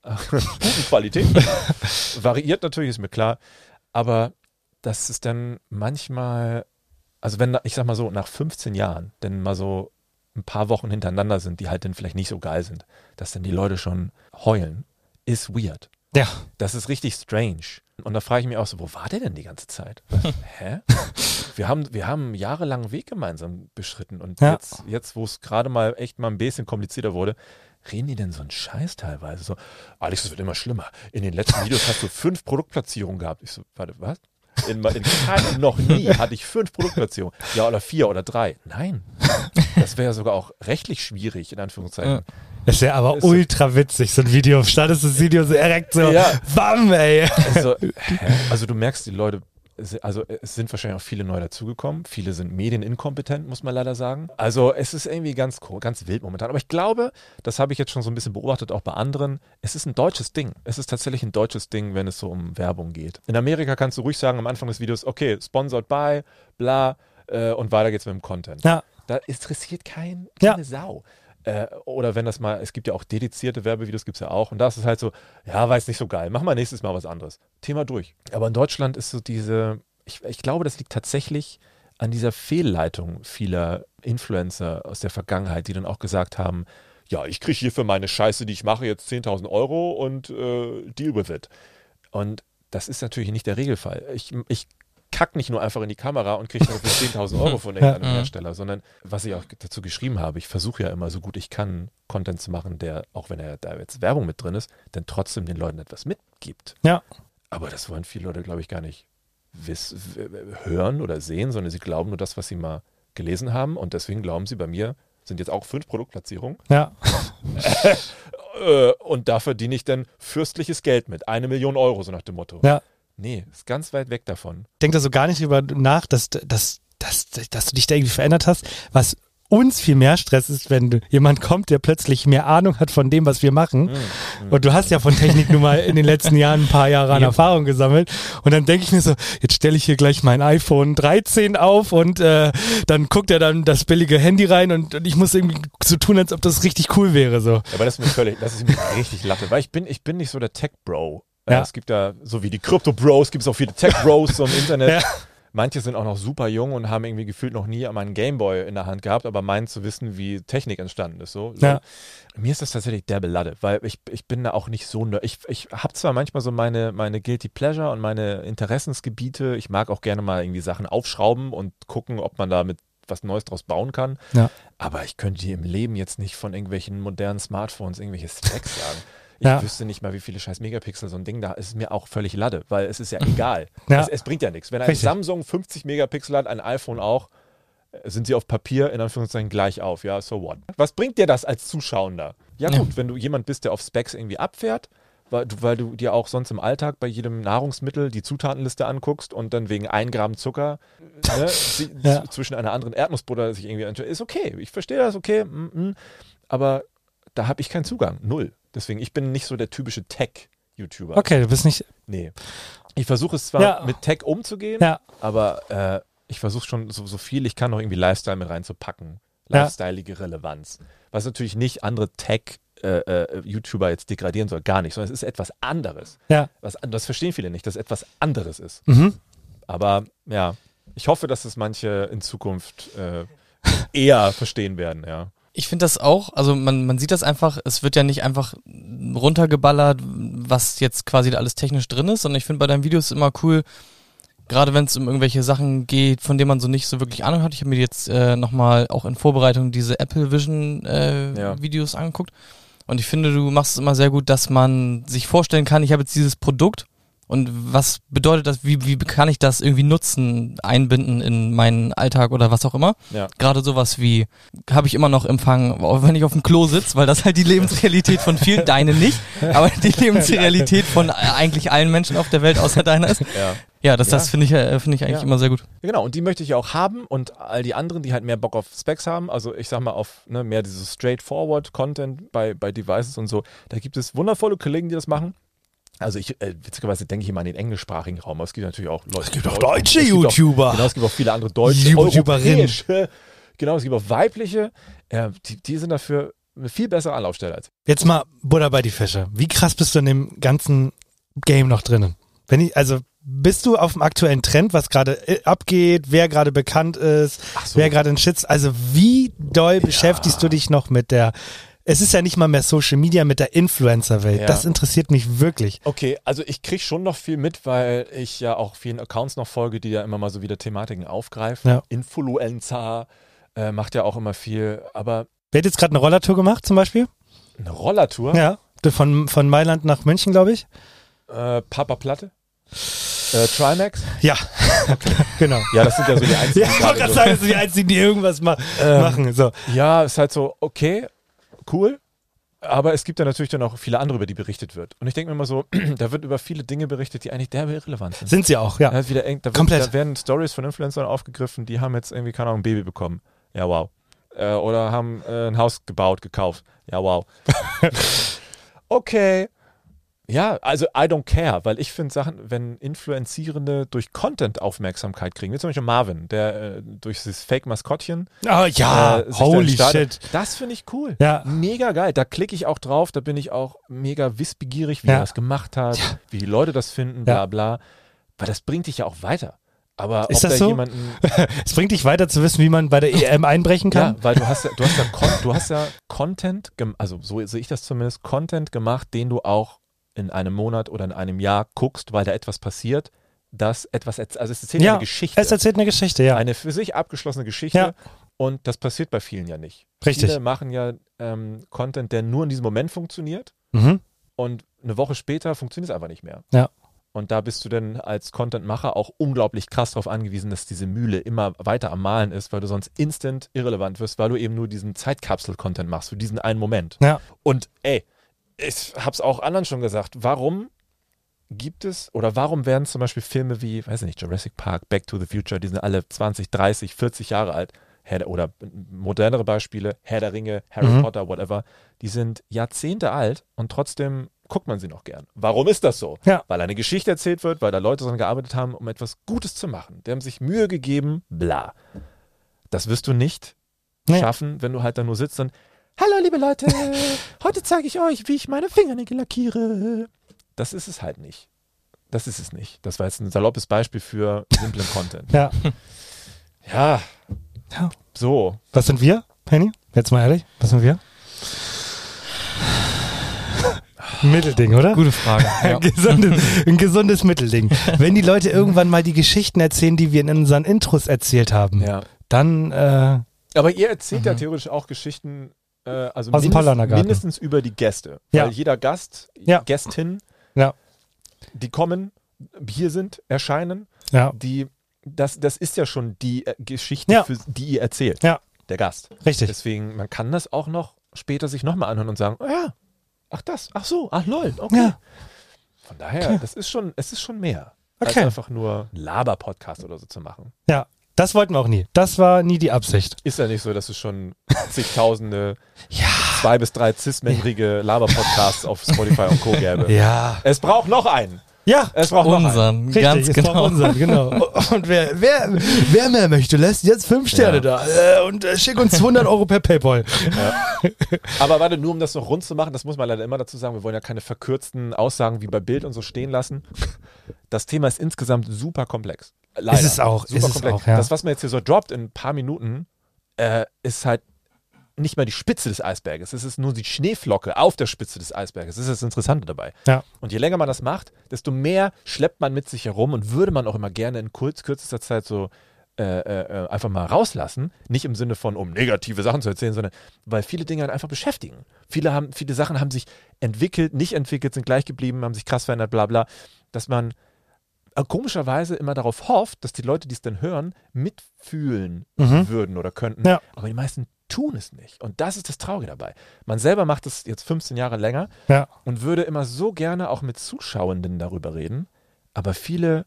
guten Qualität. Variiert natürlich, ist mir klar. Aber das ist dann manchmal, also wenn, ich sag mal so, nach fünfzehn Jahren, denn mal so ein paar Wochen hintereinander sind, die halt dann vielleicht nicht so geil sind, dass dann die Leute schon heulen, ist weird. Ja. Das ist richtig strange. Und da frage ich mich auch so, wo war der denn die ganze Zeit? Hä? Wir haben, wir haben einen jahrelangen Weg gemeinsam beschritten und Ja. jetzt, jetzt wo es gerade mal echt mal ein bisschen komplizierter wurde, reden die denn so einen Scheiß teilweise? So, Alex, das wird immer schlimmer. In den letzten Videos hast du fünf Produktplatzierungen gehabt. Ich so, warte, was? In, in keinem, noch nie hatte ich fünf Produktplatzierungen. Ja, oder vier oder drei. Nein. Das wäre ja sogar auch rechtlich schwierig, in Anführungszeichen. Ja. Das wäre aber Ist ultra witzig, so ein Video. Startest das Video so direkt so, Ja. bam, ey. Also, hä? Also du merkst, die Leute, also es sind wahrscheinlich auch viele neu dazugekommen. Viele sind medieninkompetent, muss man leider sagen. Also es ist irgendwie ganz, ganz wild momentan. Aber ich glaube, das habe ich jetzt schon so ein bisschen beobachtet, auch bei anderen, es ist ein deutsches Ding. Es ist tatsächlich ein deutsches Ding, wenn es so um Werbung geht. In Amerika kannst du ruhig sagen am Anfang des Videos, okay, sponsored by, bla, äh, und weiter geht's mit dem Content. Ja. Da interessiert kein, Ja. keine Sau. Äh, oder wenn das mal, es gibt ja auch dedizierte Werbevideos, gibt es ja auch. Und da ist es halt so, ja, war jetzt nicht so geil, mach mal nächstes Mal was anderes. Thema durch. Aber in Deutschland ist so diese, ich, ich glaube, das liegt tatsächlich an dieser Fehlleitung vieler Influencer aus der Vergangenheit, die dann auch gesagt haben, ja, ich kriege hier für meine Scheiße, die ich mache, jetzt zehntausend Euro und äh, deal with it. Und das ist natürlich nicht der Regelfall. Ich, ich kack nicht nur einfach in die Kamera und kriege dafür zehntausend Euro von irgendeinem Ja. Hersteller, sondern was ich auch dazu geschrieben habe, ich versuche ja immer so gut ich kann, Content zu machen, der, auch wenn er da jetzt Werbung mit drin ist, dann trotzdem den Leuten etwas mitgibt. Ja. Aber das wollen viele Leute, glaube ich, gar nicht wiss, hören oder sehen, sondern sie glauben nur das, was sie mal gelesen haben und deswegen glauben sie bei mir, sind jetzt auch fünf Produktplatzierungen. Ja. äh, und da verdiene ich dann fürstliches Geld mit, eine Million Euro, so nach dem Motto. Ja. Nee, ist ganz weit weg davon. Denk da so gar nicht drüber nach, dass, dass, dass, dass du dich da irgendwie verändert hast. Was uns viel mehr Stress ist, wenn du, jemand kommt, der plötzlich mehr Ahnung hat von dem, was wir machen. Mm, Und du hast ja von Technik nun mal in den letzten Jahren ein paar Jahre an Ja. Erfahrung gesammelt. Und dann denke ich mir so, jetzt stelle ich hier gleich mein iPhone dreizehn auf und äh, dann guckt er dann das billige Handy rein und, und ich muss irgendwie so tun, als ob das richtig cool wäre. So. Ja, aber das ist mir völlig, das ist mir richtig Latte, weil ich bin, ich bin nicht so der Tech-Bro. Äh, Ja. Es gibt da, so wie die Crypto-Bros, gibt es auch viele Tech-Bros so im Internet. Ja. Manche sind auch noch super jung und haben irgendwie gefühlt noch nie meinen Gameboy in der Hand gehabt, aber meinen zu wissen, wie Technik entstanden ist. So. Ja. Mir ist das tatsächlich derbe Latte, weil ich, ich bin da auch nicht so, nerd. ich, ich habe zwar manchmal so meine, meine Guilty Pleasure und meine Interessensgebiete, ich mag auch gerne mal irgendwie Sachen aufschrauben und gucken, ob man damit was Neues draus bauen kann, Ja. aber ich könnte dir im Leben jetzt nicht von irgendwelchen modernen Smartphones irgendwelche Specs sagen. Ich Ja. wüsste nicht mal, wie viele scheiß Megapixel so ein Ding da ist. Ist mir auch völlig Latte, weil es ist ja egal. Ja. Es, es bringt ja nichts. Wenn ein Richtig. Samsung fünfzig Megapixel hat, ein iPhone auch, äh, sind sie auf Papier in Anführungszeichen gleich auf. Ja, so what? Was bringt dir das als Zuschauender? Ja gut, wenn du jemand bist, der auf Specs irgendwie abfährt, weil du, weil du dir auch sonst im Alltag bei jedem Nahrungsmittel die Zutatenliste anguckst und dann wegen ein Gramm Zucker ne, sie, Ja. zwischen einer anderen Erdnussbutter sich irgendwie entscheidet, ist okay. Ich verstehe das, okay. Mm, mm. Aber da habe ich keinen Zugang. Null. Deswegen, ich bin nicht so der typische Tech-YouTuber. Okay, du bist nicht. Nee. Ich versuche es zwar Ja. mit Tech umzugehen, Ja. aber äh, ich versuche schon so, so viel ich kann noch irgendwie Lifestyle mit reinzupacken. Ja. Lifestyleige Relevanz. Was natürlich nicht andere Tech-YouTuber jetzt degradieren soll, gar nicht, sondern es ist etwas anderes. Ja. Was, das verstehen viele nicht, dass es etwas anderes ist. Mhm. Aber ja, ich hoffe, dass es manche in Zukunft äh, eher verstehen werden, ja. Ich finde das auch, also man, man sieht das einfach, es wird ja nicht einfach runtergeballert, was jetzt quasi da alles technisch drin ist, sondern ich finde bei deinen Videos immer cool, gerade wenn es um irgendwelche Sachen geht, von denen man so nicht so wirklich Ahnung hat. Ich habe mir jetzt äh, nochmal auch in Vorbereitung diese Apple Vision äh, Ja. Videos angeguckt und ich finde, du machst es immer sehr gut, dass man sich vorstellen kann, ich habe jetzt dieses Produkt und was bedeutet das, wie, wie kann ich das irgendwie nutzen, einbinden in meinen Alltag oder was auch immer. Ja. Gerade sowas wie, habe ich immer noch Empfang, auch wenn ich auf dem Klo sitze, weil das halt die Lebensrealität von vielen, deine nicht, aber die Lebensrealität von eigentlich allen Menschen auf der Welt außer deiner ist. Ja. Ja, das, das Ja. finde ich, äh, finde ich eigentlich Ja. immer sehr gut. Ja, genau, und die möchte ich auch haben und all die anderen, die halt mehr Bock auf Specs haben, also ich sag mal auf ne, mehr dieses straightforward Content bei, bei Devices und so, da gibt es wundervolle Kollegen, die das machen. Also ich, äh, witzigerweise denke ich immer an den englischsprachigen Raum, aber es gibt natürlich auch Leute. Es gibt auch deutsche es gibt YouTuber. Auch, genau, es gibt auch viele andere deutsche, YouTuberinnen. europäische. Genau, es gibt auch weibliche. Äh, die, die sind dafür eine viel bessere Anlaufstelle als. Jetzt mal Butter bei die Fische. Wie krass bist du in dem ganzen Game noch drinnen? Wenn ich, also bist du auf dem aktuellen Trend, was gerade abgeht, wer gerade bekannt ist, so. wer gerade ein Shit, also wie doll ja. beschäftigst du dich noch mit der, es ist ja nicht mal mehr Social Media, mit der Influencer-Welt. Ja. Das interessiert mich wirklich. Okay, also ich kriege schon noch viel mit, weil ich ja auch vielen Accounts noch folge, die ja immer mal so wieder Thematiken aufgreifen. Ja. Influencer äh, macht ja auch immer viel, aber... Wer hat jetzt gerade eine Rollertour gemacht zum Beispiel? Eine Rollertour? Ja, von, von Mailand nach München, glaube ich. Äh, Papa Platte? Äh, Trimax? Ja, okay. Genau. Ja, das sind ja so die einzigen. Ja, ich wollte gerade sagen, das sind die einzigen, die irgendwas ma ähm, machen. So. Ja, ist halt so, okay, cool, aber es gibt ja natürlich dann auch viele andere, über die berichtet wird. Und ich denke mir immer so, da wird über viele Dinge berichtet, die eigentlich derbe irrelevant sind. Sind sie auch, ja. Da, wieder eng, da, wird, Komplett. Da werden Stories von Influencern aufgegriffen, die haben jetzt irgendwie, keine Ahnung, ein Baby bekommen. Ja, wow. Äh, oder haben äh, ein Haus gebaut, gekauft. Ja, wow. Okay. Ja, also I don't care, weil ich finde Sachen, wenn Influenzierende durch Content Aufmerksamkeit kriegen, wie zum Beispiel Marvin, der äh, durch dieses Fake-Maskottchen. Oh ja, äh, holy shit. Das finde ich cool. Ja. Mega geil. Da klicke ich auch drauf, da bin ich auch mega wissbegierig, wie ja. er das gemacht hat, ja. wie die Leute das finden, bla bla. Weil das bringt dich ja auch weiter. Aber ist ob das da so? jemanden. Es bringt dich weiter zu wissen, wie man bei der E M einbrechen kann? Ja, weil du hast ja, du hast ja, Con du hast ja Content, also so sehe ich das zumindest, Content gemacht, den du auch in einem Monat oder in einem Jahr guckst, weil da etwas passiert, das etwas, also es erzählt ja, eine Geschichte. Es erzählt eine Geschichte, ja. Eine für sich abgeschlossene Geschichte. Ja. Und das passiert bei vielen ja nicht. Richtig. Viele machen ja ähm, Content, der nur in diesem Moment funktioniert. Mhm. Und eine Woche später funktioniert es einfach nicht mehr. Ja. Und da bist du dann als Contentmacher auch unglaublich krass darauf angewiesen, dass diese Mühle immer weiter am Malen ist, weil du sonst instant irrelevant wirst, weil du eben nur diesen Zeitkapsel-Content machst für diesen einen Moment. Ja. Und ey, ich hab's auch anderen schon gesagt, warum gibt es oder warum werden zum Beispiel Filme wie, weiß ich nicht, Jurassic Park, Back to the Future, die sind alle zwanzig, dreißig, vierzig Jahre alt, Herr, oder modernere Beispiele, Herr der Ringe, Harry mhm. Potter, whatever, die sind Jahrzehnte alt und trotzdem guckt man sie noch gern. Warum ist das so? Ja. Weil eine Geschichte erzählt wird, weil da Leute daran gearbeitet haben, um etwas Gutes zu machen. Die haben sich Mühe gegeben, bla. Das wirst du nicht nee. schaffen, wenn du halt da nur sitzt und hallo liebe Leute, heute zeige ich euch, wie ich meine Fingernägel lackiere. Das ist es halt nicht. Das ist es nicht. Das war jetzt ein saloppes Beispiel für simplen Content. Ja. Ja. Ja. So. Was sind wir, Penny? Jetzt mal ehrlich, was sind wir? Ein Mittelding, oder? Gute Frage. Ja. Ein, gesundes, ein gesundes Mittelding. Wenn die Leute irgendwann mal die Geschichten erzählen, die wir in unseren Intros erzählt haben, ja. dann äh, aber ihr erzählt mhm. ja theoretisch auch Geschichten äh, also Aus dem mindestens, mindestens über die Gäste. Ja. Weil jeder Gast, ja. Gästin, ja. die kommen, hier sind, erscheinen, ja. die, das, das ist ja schon die äh, Geschichte, ja. für, die ihr erzählt. Ja. Der Gast. Richtig. Deswegen, man kann das auch noch später sich nochmal anhören und sagen, oh ja, ach das, ach so, ach lol, okay. Ja. Von daher, okay. das ist schon, es ist schon mehr, okay. als einfach nur Laber-Podcast oder so zu machen. Ja, das wollten wir auch nie. Das war nie die Absicht. Ist ja nicht so, dass es schon zigtausende, ja. zwei bis drei cis-männrige Laber-Podcasts auf Spotify und Co. gäbe. Ja. Es braucht noch einen. Ja, es braucht unseren, noch einen. Ganz Richtig, genau. Unseren, genau. Und wer, wer, wer mehr möchte, lässt jetzt fünf Sterne ja. da äh, und äh, schick uns hundert Euro per PayPal. Ja. Aber warte, nur um das noch rund zu machen, das muss man leider immer dazu sagen, wir wollen ja keine verkürzten Aussagen wie bei Bild und so stehen lassen. Das Thema ist insgesamt super komplex. Leider. Ist es auch. Super ist komplex. es auch, ja. Das, was man jetzt hier so droppt in ein paar Minuten, äh, ist halt nicht mal die Spitze des Eisberges. Es ist nur die Schneeflocke auf der Spitze des Eisberges. Das ist das Interessante dabei. Ja. Und je länger man das macht, desto mehr schleppt man mit sich herum und würde man auch immer gerne in kurz, kürzester Zeit so äh, äh, einfach mal rauslassen. Nicht im Sinne von, um negative Sachen zu erzählen, sondern weil viele Dinge halt einfach beschäftigen. Viele, haben, viele Sachen haben sich entwickelt, nicht entwickelt, sind gleich geblieben, haben sich krass verändert, bla bla. Dass man komischerweise immer darauf hofft, dass die Leute, die es dann hören, mitfühlen mhm. würden oder könnten. Ja. Aber die meisten tun es nicht. Und das ist das Traurige dabei. Man selber macht es jetzt fünfzehn Jahre länger ja. und würde immer so gerne auch mit Zuschauenden darüber reden, aber viele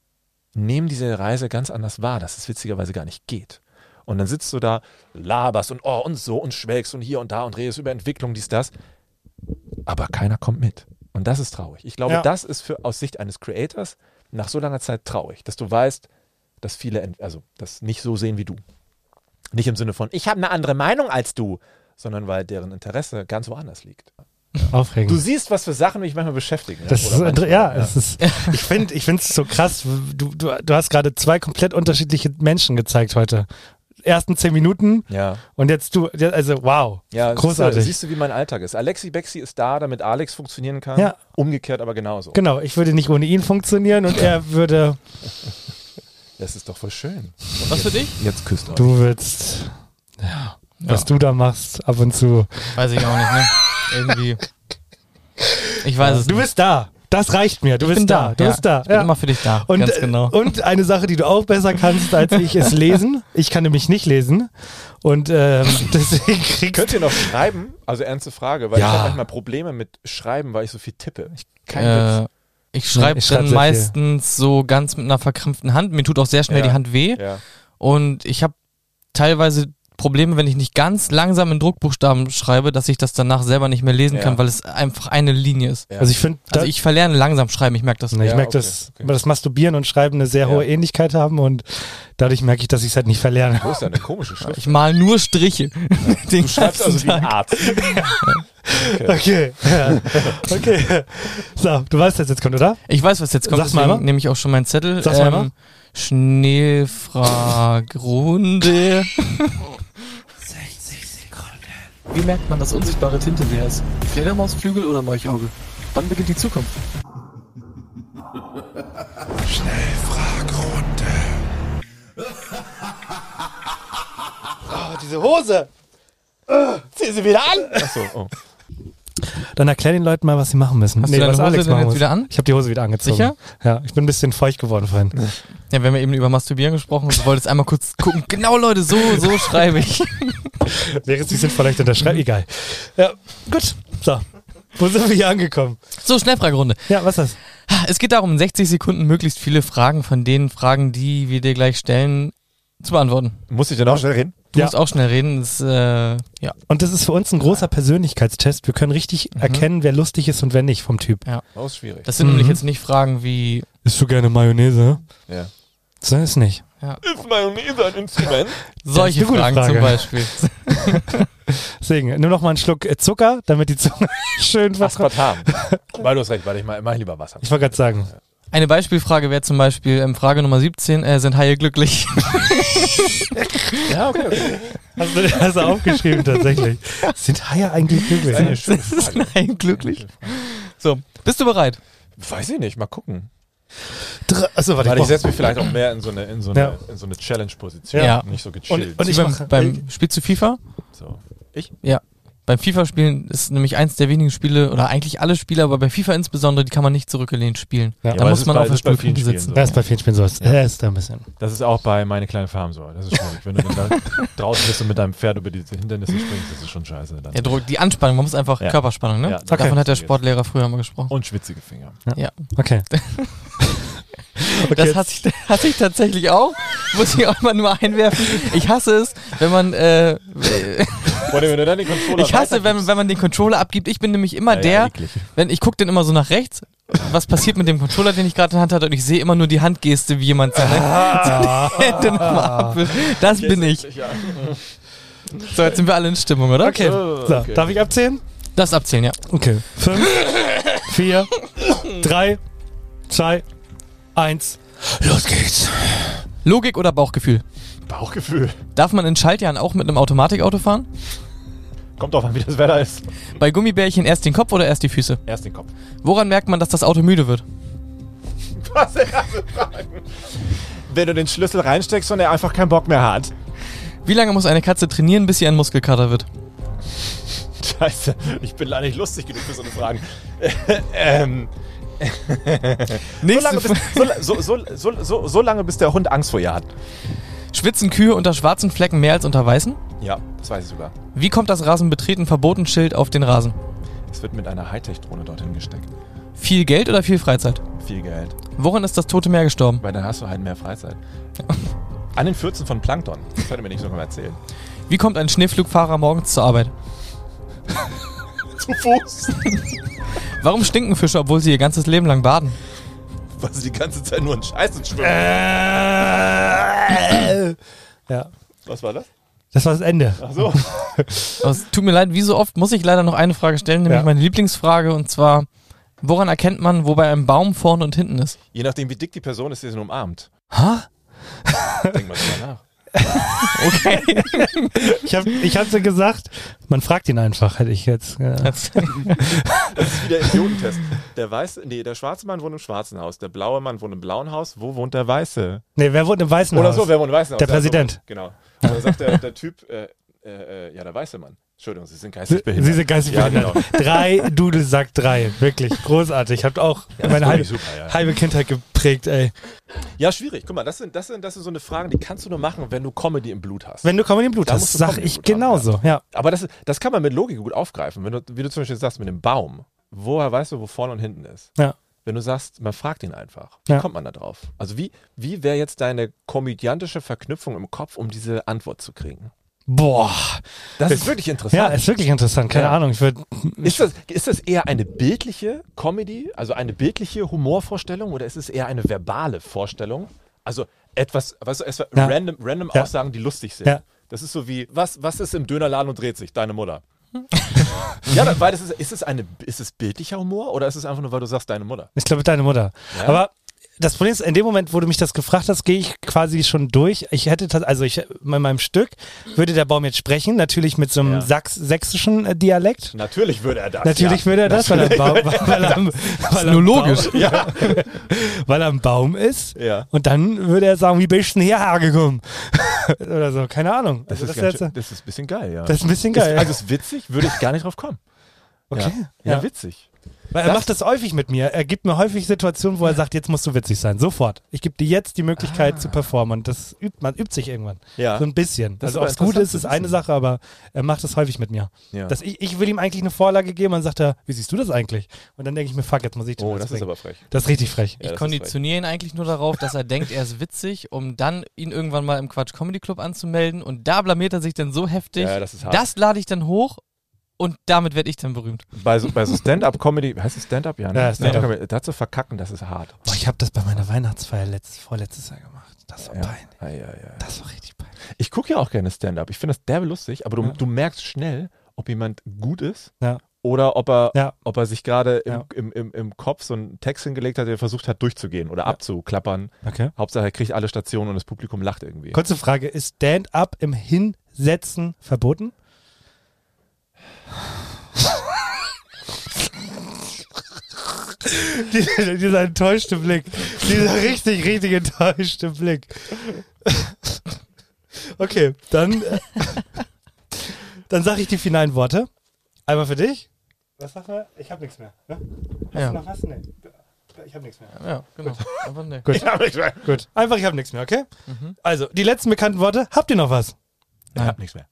nehmen diese Reise ganz anders wahr, dass es witzigerweise gar nicht geht. Und dann sitzt du da, laberst und oh und so und schwelgst und hier und da und redest über Entwicklung, dies, das. Aber keiner kommt mit. Und Und das ist traurig. Ich glaube, Ja. das ist für aus Sicht eines Creators nach so langer Zeit traurig, dass du weißt, dass viele, ent- also das nicht so sehen wie du. Nicht im Sinne von, ich habe eine andere Meinung als du, sondern weil deren Interesse ganz woanders liegt. Aufregend. Du siehst, was für Sachen mich manchmal beschäftigen. Ne? Das ist, Oder manchmal, ja, es ist, ich finde ich finde es so krass. Du, du, du hast gerade zwei komplett unterschiedliche Menschen gezeigt heute. Ersten zehn Minuten Ja. und jetzt du, also wow, Ja, großartig. Siehst du, siehst du, wie mein Alltag ist. Alexi Bexi ist da, damit Alex funktionieren kann. Ja. Umgekehrt aber genauso. Genau, ich würde nicht ohne ihn funktionieren und er würde, Das ist doch voll schön. Und Was für jetzt, dich? Jetzt küsst euch. du willst, ja, was Ja. du da machst ab und zu. Weiß ich auch nicht, ne? Irgendwie. Ich weiß es Du nicht. bist da. Das reicht mir. Du Ich bist bin da. da, Du ja. bist da. Ich bin immer für dich da, Und, ganz äh, genau. Und eine Sache, die du auch besser kannst als ich, ist lesen. Ich kann nämlich nicht lesen. Und ähm, deswegen kriegst Könnt ihr noch schreiben? Also ernste Frage, weil Ja. ich habe manchmal Probleme mit Schreiben, weil ich so viel tippe. Ich, kein Äh, Witz. ich schreibe ich schreib dann sehr meistens so ganz mit einer verkrampften Hand. Mir tut auch sehr schnell Ja. die Hand weh. Ja. Und ich habe teilweise Probleme, wenn ich nicht ganz langsam in Druckbuchstaben schreibe, dass ich das danach selber nicht mehr lesen Ja. kann, weil es einfach eine Linie ist. Ja. Also ich finde, Also ich verlerne langsam schreiben, ich merke das. ich Ja, merke, okay, dass okay. das Masturbieren und Schreiben eine sehr Ja. hohe Ähnlichkeit haben und dadurch merke ich, dass ich es halt nicht verlerne. Du hast ja eine komische Schrift. Ich mal nur Striche. Den Du schreibst also wie ein Tag. Arzt. Okay. Ja. Okay. So, du weißt, was jetzt kommt, oder? Ich weiß, was jetzt kommt, Sag's mal deswegen einmal. nehme ich auch schon meinen Zettel. Sag's mal einmal. Schneefragrunde. Wie merkt man, dass unsichtbare Tinte leer ist? Fledermausflügel oder Molchauge? Wann beginnt die Zukunft? Oh, diese Hose. Oh, zieh sie wieder an. Achso, oh. Dann erklär den Leuten mal, was sie machen müssen. Hast du deine was Hose Alex denn machen jetzt muss. wieder an? Ich habe die Hose wieder angezogen. Sicher? Ja, ich bin ein bisschen feucht geworden vorhin. Ja, wir haben ja eben über Masturbieren gesprochen und du wolltest einmal kurz gucken. Genau, Leute, so, so schreibe ich. Wäre es nicht sinnvoll, euch unterschreiben? Egal. Ja, gut. So. Wo sind wir hier angekommen? So, Schnellfragerunde. Ja, was ist das? Es geht darum, in sechzig Sekunden möglichst viele Fragen von den Fragen, die wir dir gleich stellen, zu beantworten. Muss ich denn auch schnell reden? Du Ja. musst auch schnell reden. Das, äh, ja. Und das ist für uns ein großer Persönlichkeitstest. Wir können richtig erkennen, wer lustig ist und wer nicht vom Typ. ja. Oh, ist schwierig. Das sind Mhm. nämlich jetzt nicht Fragen wie. Isst du gerne Mayonnaise? Ja. So ist nicht. Ist Mayonnaise ein Instrument? Solche eine gute Fragen Frage. zum Beispiel. Deswegen, nimm noch mal einen Schluck äh, Zucker, damit die Zunge schön vertraut. Aspartam. Weil du hast recht, weil ich mach, mach lieber Wasser. Ich wollte gerade sagen. Eine Beispielfrage wäre zum Beispiel ähm, Frage Nummer siebzehn, äh, sind Haie glücklich? Ja, okay, okay. Hast du das aufgeschrieben tatsächlich? Sind Haie eigentlich glücklich? Eine schöne Frage. Sind Haie glücklich? So, bist du bereit? Weiß ich nicht, mal gucken. Dr- Achso, warte, Weil ich ich setze mich vielleicht auch mehr in so eine, in so eine, Ja. in so eine Challenge-Position. Ja. Nicht so gechillt. Und ich Wie beim, mach- beim Spielst du FIFA? so. Ich? Ja. Beim FIFA-Spielen ist nämlich eins der wenigen Spiele, oder eigentlich alle Spiele, aber bei FIFA insbesondere, die kann man nicht zurückgelehnt spielen. Ja. Da aber muss es man ist bei- auf der es ist bei vielen Spielkante Spielen sitzen. so. Ja, ist bei vielen Spielen so. Ist, ja. ist da ein bisschen. Das ist auch bei Meine kleine Farm so. Das ist schwierig. Wenn du dann da draußen bist und mit deinem Pferd über diese Hindernisse springst, das ist schon scheiße. Dann. Ja, Druck- die Anspannung, man muss einfach Ja. Körperspannung, ne? Ja, Davon okay. hat der Sportlehrer früher mal gesprochen. Und schwitzige Finger. Ja. Okay. Okay, Das jetzt- hasse ich, hasse ich tatsächlich auch. Muss ich auch mal nur einwerfen. Ich hasse es, wenn man, äh, Vor allem, wenn du dann den Controller ich hasse, wenn, weitergibst. wenn man den Controller abgibt. Ich bin nämlich immer Ja, ja, der, eklig. wenn ich gucke den immer so nach rechts, was passiert mit dem Controller, den ich gerade in der Hand hatte, und ich sehe immer nur die Handgeste, wie jemand seine, seine Hände nochmal abwischt. Das bin ich. Ja. So, jetzt sind wir alle in Stimmung, oder? Okay. Oh, So, okay. darf ich abzählen? Das abzählen, ja. Okay. Fünf, vier, drei, zwei, eins. Los geht's. Logik oder Bauchgefühl? Bauchgefühl. Darf man in Schaltjahren auch mit einem Automatikauto fahren? Kommt drauf an, wie das Wetter ist. Bei Gummibärchen erst den Kopf oder erst die Füße? Erst den Kopf. Woran merkt man, dass das Auto müde wird? Was für Fragen? Wenn du den Schlüssel reinsteckst und er einfach keinen Bock mehr hat. Wie lange muss eine Katze trainieren, bis sie ein Muskelkater wird? Scheiße, ich bin leider nicht lustig genug für so eine Frage. ähm. so, Nächste lange bis, so, so, so, so, so, so lange, bis der Hund Angst vor ihr hat. Schwitzen Kühe unter schwarzen Flecken mehr als unter weißen? Ja, das weiß ich sogar. Wie kommt das Rasenbetreten Verbotenschild auf den Rasen? Es wird mit einer Hightech-Drohne dorthin gesteckt. Viel Geld oder viel Freizeit? Viel Geld. Woran ist das Tote Meer gestorben? Weil dann hast du halt mehr Freizeit. An den Fürzen von Plankton. Das könnt ihr mir nicht sogar mal erzählen. Wie kommt ein Schneepflugfahrer morgens zur Arbeit? Zu Fuß. Warum stinken Fische, obwohl sie ihr ganzes Leben lang baden? Weil sie die ganze Zeit nur in Scheiße schwimmen. Äh, ja. Was war das? Das war das Ende. Ach so. Es tut mir leid, wie so oft muss ich leider noch eine Frage stellen, nämlich Ja. meine Lieblingsfrage, und zwar, woran erkennt man, wo bei einem Baum vorne und hinten ist? Je nachdem, wie dick die Person ist, die sie umarmt. Ha? Denk mal drüber nach. Okay. Ich, hab, ich hatte gesagt, man fragt ihn einfach, hätte ich jetzt. Ja. Das ist wie der Idiotentest. Der weiße, nee, der schwarze Mann wohnt im schwarzen Haus, der blaue Mann wohnt im blauen Haus. Wo wohnt der Weiße? Nee, wer wohnt im Weißen Oder Haus? so, wer wohnt im Weißen Haus? Der Präsident. So, genau. Und dann sagt der, der Typ, äh, äh, ja, der weiße Mann. Entschuldigung, Sie sind geistig Sie, behindert. Sie sind geistig ja, behindert. Genau. Drei, Dudel sagt drei. Wirklich großartig. Ich habe auch Ja, meine halbe, super, ja. halbe Kindheit geprägt, ey. Ja, schwierig. Guck mal, das sind, das, sind, das sind so eine Fragen, die kannst du nur machen, wenn du Comedy im Blut hast. Wenn du Comedy im Blut Da hast, musst du sag Comedy im ich Blut haben, genauso, ja. Aber das, das kann man mit Logik gut aufgreifen. Wenn du, wie du zum Beispiel sagst, mit dem Baum, woher weißt du, wo vorne und hinten ist? Ja. Wenn du sagst, man fragt ihn einfach, wie Ja. kommt man da drauf? Also wie, wie wäre jetzt deine komödiantische Verknüpfung im Kopf, um diese Antwort zu kriegen? Boah. Das ist wirklich interessant. Ja, ist wirklich interessant. Keine Ja. Ahnung. Ich würd, Ist das, ist das eher eine bildliche Comedy, also eine bildliche Humorvorstellung, oder ist es eher eine verbale Vorstellung? Also etwas, weißt du, etwas Ja. random, random Ja. Aussagen, die lustig sind. Ja. Das ist so wie, was, was ist im Dönerladen und dreht sich? Deine Mutter. Ja, da- weil das ist, ist es eine, ist es bildlicher Humor oder ist es einfach nur, weil du sagst, deine Mutter? ich glaube, deine Mutter. Ja. Aber das Problem ist, in dem Moment, wo du mich das gefragt hast, gehe ich quasi schon durch. Ich hätte, tats- also ich, in meinem Stück würde der Baum jetzt sprechen, natürlich mit so einem Ja. Sachs, sächsischen äh, Dialekt. Natürlich würde er das. Natürlich ja. würde er das, weil er, Baum, weil er, am- weil er nur am logisch. Baum, ja, weil er am Baum ist. Ja. Und dann würde er sagen, wie bist du denn hierher gekommen? Oder so, keine Ahnung. Das, Also ist das, ganz ist schön, jetzt, das ist ein bisschen geil, ja. das ist ein bisschen geil. Ist, also ist witzig, würde ich gar nicht drauf kommen. Okay. Ja, ja, Ja. witzig. Weil er Das- macht das häufig mit mir. Er gibt mir häufig Situationen, wo er sagt, jetzt musst du witzig sein. Sofort. Ich gebe dir jetzt die Möglichkeit zu performen. Und das übt, man übt sich irgendwann. Ja. So ein bisschen. Das ist also aber ob es gut interessant ist, zu ist eine wissen. Sache, aber er macht das häufig mit mir. Ja. Das, ich, ich will ihm eigentlich eine Vorlage geben und sagt er, wie siehst du das eigentlich? Und dann denke ich mir, fuck, jetzt muss ich Oh, was das ist bringen. aber frech. Das ist richtig frech. Ja, Ich das konditioniere ihn eigentlich nur darauf, dass er denkt, er ist witzig, um dann ihn irgendwann mal im Quatsch Comedy Club anzumelden, und da blamiert er sich dann so heftig. Ja, das ist hart. Das lade ich dann hoch und damit werde ich dann berühmt. Bei so, bei so Stand-Up-Comedy, heißt es Stand-Up? Ja, ne? Ja, Stand-up. Stand-up. Da zu verkacken, das ist hart. Boah, ich habe das bei meiner Weihnachtsfeier letzt, vorletztes Jahr gemacht. Das war Ja. peinlich. Ja, ja, ja. Das war richtig peinlich. Ich gucke ja auch gerne Stand-Up. Ich finde das derbe lustig, aber du, Ja. du merkst schnell, ob jemand gut ist Ja. oder ob er, Ja. ob er sich gerade im, Ja. im, im, im Kopf so einen Text hingelegt hat, der versucht hat durchzugehen oder abzuklappern. Okay. Hauptsache, er kriegt alle Stationen und das Publikum lacht irgendwie. Kurze Frage, ist Stand-up im Hinsetzen verboten? dieser, dieser enttäuschte Blick. Dieser richtig, richtig enttäuschte Blick. Okay, dann, äh, dann sage ich die finalen Worte. Einmal für dich. Was sagt man? Ich habe nichts mehr. Ne? Hast Ja. du noch was? Nee. Ich habe nichts mehr. Ja, genau. Einfach ne. Gut. Ich hab nichts mehr. Gut. Einfach, ich habe nichts mehr, okay? Mhm. Also, die letzten bekannten Worte. Habt ihr noch was? Ich hab nichts mehr.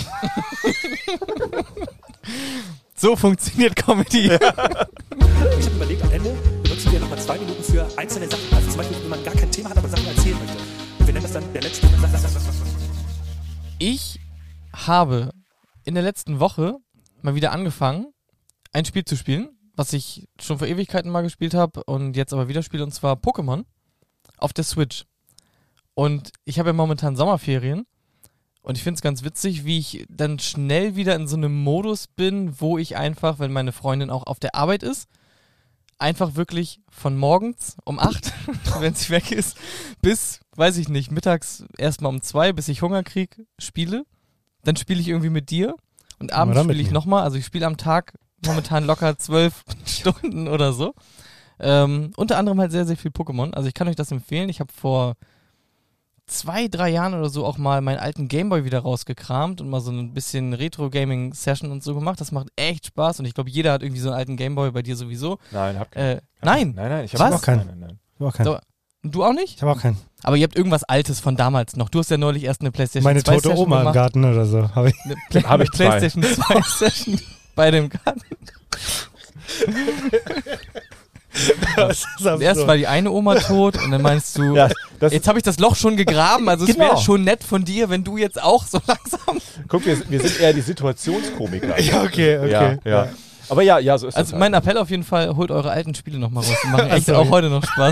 So funktioniert Comedy. Ich habe überlegt, am Ende benutzen wir nochmal zwei Minuten für einzelne Sachen. Also zum Beispiel, wenn man gar kein Thema hat, aber Sachen erzählen möchte. Und wir nennen das dann der letzte. Ich habe in der letzten Woche mal wieder angefangen, ein Spiel zu spielen, was ich schon vor Ewigkeiten mal gespielt habe und jetzt aber wieder spiele, und zwar Pokémon auf der Switch. Und ich habe ja momentan Sommerferien und ich finde es ganz witzig, wie ich dann schnell wieder in so einem Modus bin, wo ich einfach, wenn meine Freundin auch auf der Arbeit ist, einfach wirklich von morgens um acht, wenn sie weg ist, bis, weiß ich nicht, mittags erstmal um zwei, bis ich Hunger kriege, spiele. Dann spiele ich irgendwie mit dir und abends Oder mit spiele ich mir. nochmal. Also ich spiele am Tag momentan locker zwölf Stunden oder so. Ähm, unter anderem halt sehr, sehr viel Pokémon. Also ich kann euch das empfehlen. Ich habe vor zwei, drei Jahren oder so auch mal meinen alten Gameboy wieder rausgekramt und mal so ein bisschen Retro-Gaming-Session und so gemacht. Das macht echt Spaß und ich glaube, jeder hat irgendwie so einen alten Gameboy, bei dir sowieso. Nein, hab keinen. Äh, nein? Nein, nein, ich hab Was? auch keinen. Nein, nein, nein. Ich habe auch keinen. So, du auch nicht? Ich habe auch keinen. Aber ihr habt irgendwas Altes von damals noch. Du hast ja neulich erst eine PlayStation Meine zwei tote Session Oma im gemacht. Garten oder so. Hab ich. Eine Play Hab ich zwei. PlayStation zwei Session bei dem Garten. Das ist Erst absurd. war die eine Oma tot und dann meinst du, Ja, das, jetzt habe ich das Loch schon gegraben, also es Genau. wäre schon nett von dir, wenn du jetzt auch so langsam... guck, wir, wir sind eher die Situationskomiker. Ja, okay, okay. Ja, ja. Aber ja, ja, so ist Also das mein halt. Appell auf jeden Fall, holt eure alten Spiele nochmal raus. Die machen echt auch heute noch Spaß.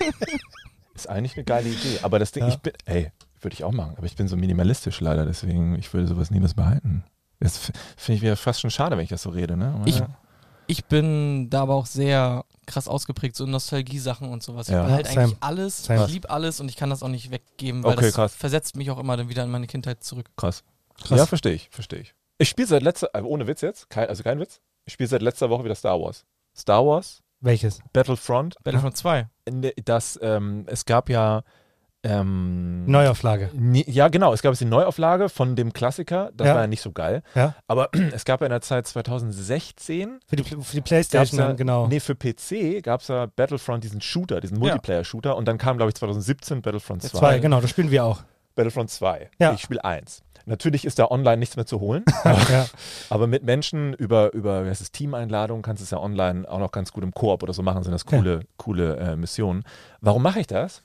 Ist eigentlich eine geile Idee. Aber das Ding, Ja. ich bin, ey, würde ich auch machen. Aber ich bin so minimalistisch leider, deswegen, ich würde sowas niemals behalten. Das f- finde ich wieder fast schon schade, wenn ich das so rede, ne? Aber Ich- ja. Ich bin da aber auch sehr krass ausgeprägt, so Nostalgie-Sachen und sowas. Ich Ja. behalte Same. eigentlich alles, Same. ich liebe alles und ich kann das auch nicht weggeben, weil Okay, das krass. versetzt mich auch immer dann wieder in meine Kindheit zurück. Krass. Krass. Ja, verstehe ich, verstehe ich. Ich spiele seit letzter, äh, ohne Witz jetzt, kein, also kein Witz, ich spiele seit letzter Woche wieder Star Wars. Star Wars, Welches? Battlefront, Battlefront zwei. in der- das, ähm, es gab ja ähm, Neuauflage. nie- ja, genau, es gab jetzt die Neuauflage von dem Klassiker, das Ja. war ja nicht so geil, Ja. aber es gab ja in der Zeit zweitausendsechzehn Für die, für die gab's Playstation, ja, dann, genau. nee, für P C gab es ja Battlefront, diesen Shooter, diesen Ja. Multiplayer-Shooter und dann kam, glaube ich, zweitausendsiebzehn Battlefront zwei. Zwei, genau, das spielen wir auch. Battlefront zwei. Ja. Ich spiele eins. Natürlich ist da online nichts mehr zu holen, ja. aber mit Menschen über, über wie heißt es, Teameinladungen kannst du es ja online auch noch ganz gut im Koop oder so machen, sind das coole, coole äh, Missionen. Warum mache ich das?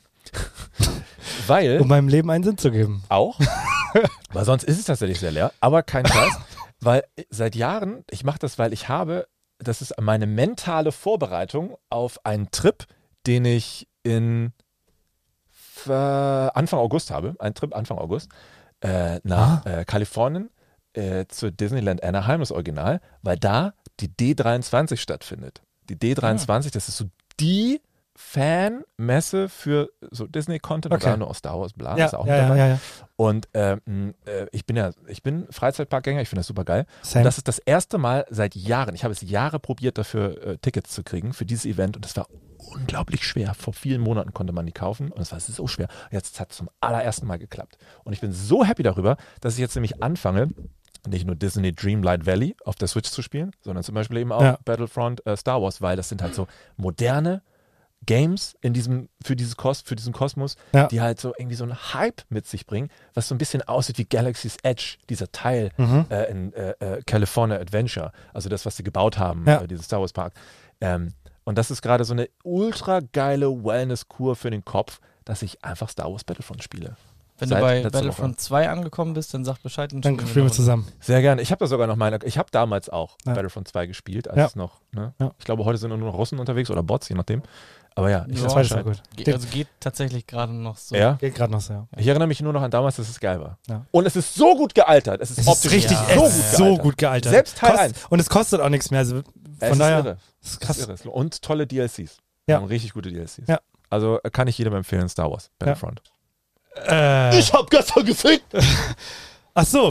Weil, Um meinem Leben einen Sinn zu geben. auch, weil sonst ist es tatsächlich sehr leer, aber kein Scheiß, weil seit Jahren, ich mache das, weil ich habe, das ist meine mentale Vorbereitung auf einen Trip, den ich in äh, Anfang August habe, einen Trip Anfang August, äh, nach äh, Kalifornien, äh, zur Disneyland Anaheim, das Original, weil da die D dreiundzwanzig stattfindet. Die D dreiundzwanzig, das ist so die Fan-Messe für so Disney-Content, Okay. oder nur aus Star Wars, bla, Ja, ist auch ja, mit dabei. ja, ja, ja. Und ähm, äh, ich bin ja, ich bin Freizeitparkgänger, ich finde das super geil. Same. Und das ist das erste Mal seit Jahren, ich habe es Jahre probiert, dafür äh, Tickets zu kriegen für dieses Event und das war unglaublich schwer. Vor vielen Monaten konnte man die kaufen und es war so schwer. Jetzt hat es zum allerersten Mal geklappt. Und ich bin so happy darüber, dass ich jetzt nämlich anfange, nicht nur Disney Dreamlight Valley auf der Switch zu spielen, sondern zum Beispiel eben auch Ja. Battlefront äh, Star Wars, weil das sind halt so moderne Games in diesem, für, dieses Kos für diesen Kosmos, Ja. die halt so irgendwie so einen Hype mit sich bringen, was so ein bisschen aussieht wie Galaxy's Edge, dieser Teil Mhm. äh, in äh, äh, California Adventure, also das, was sie gebaut haben, Ja. äh, dieses Star Wars Park. Ähm, und das ist gerade so eine ultra geile Wellness-Kur für den Kopf, dass ich einfach Star Wars Battlefront spiele. Wenn Seit du bei letzter Battlefront zwei angekommen bist, dann sag Bescheid. Und Dann spielen wir zusammen. Sehr gerne. Ich habe da sogar noch meine, ich habe damals auch Ja. Battlefront zwei gespielt, als Ja. es noch, ne? Ja. Ich glaube, heute sind nur noch Russen unterwegs oder Bots, je nachdem. Aber ja, ich Ja, Das sag war schon Bescheid. gut. Ge- Also geht tatsächlich gerade noch so. Ja? Geht gerade noch so. Ja. Ich erinnere mich nur noch an damals, dass es geil war. Ja. Und es ist so gut gealtert. Es ist, Es ist optisch richtig, Ja. es so, ist gut so gealtert. gut gealtert. Selbst Teil Kost- eins. Und es kostet auch nichts mehr. Also Es von daher, ist irre. das ist Es krass. ist irre. Und tolle D L Cs. Ja. Und richtig gute D L Cs. Ja. Also äh, kann ich jedem empfehlen, Star Wars, Battlefront. Äh, hab gestern gefickt! ach so.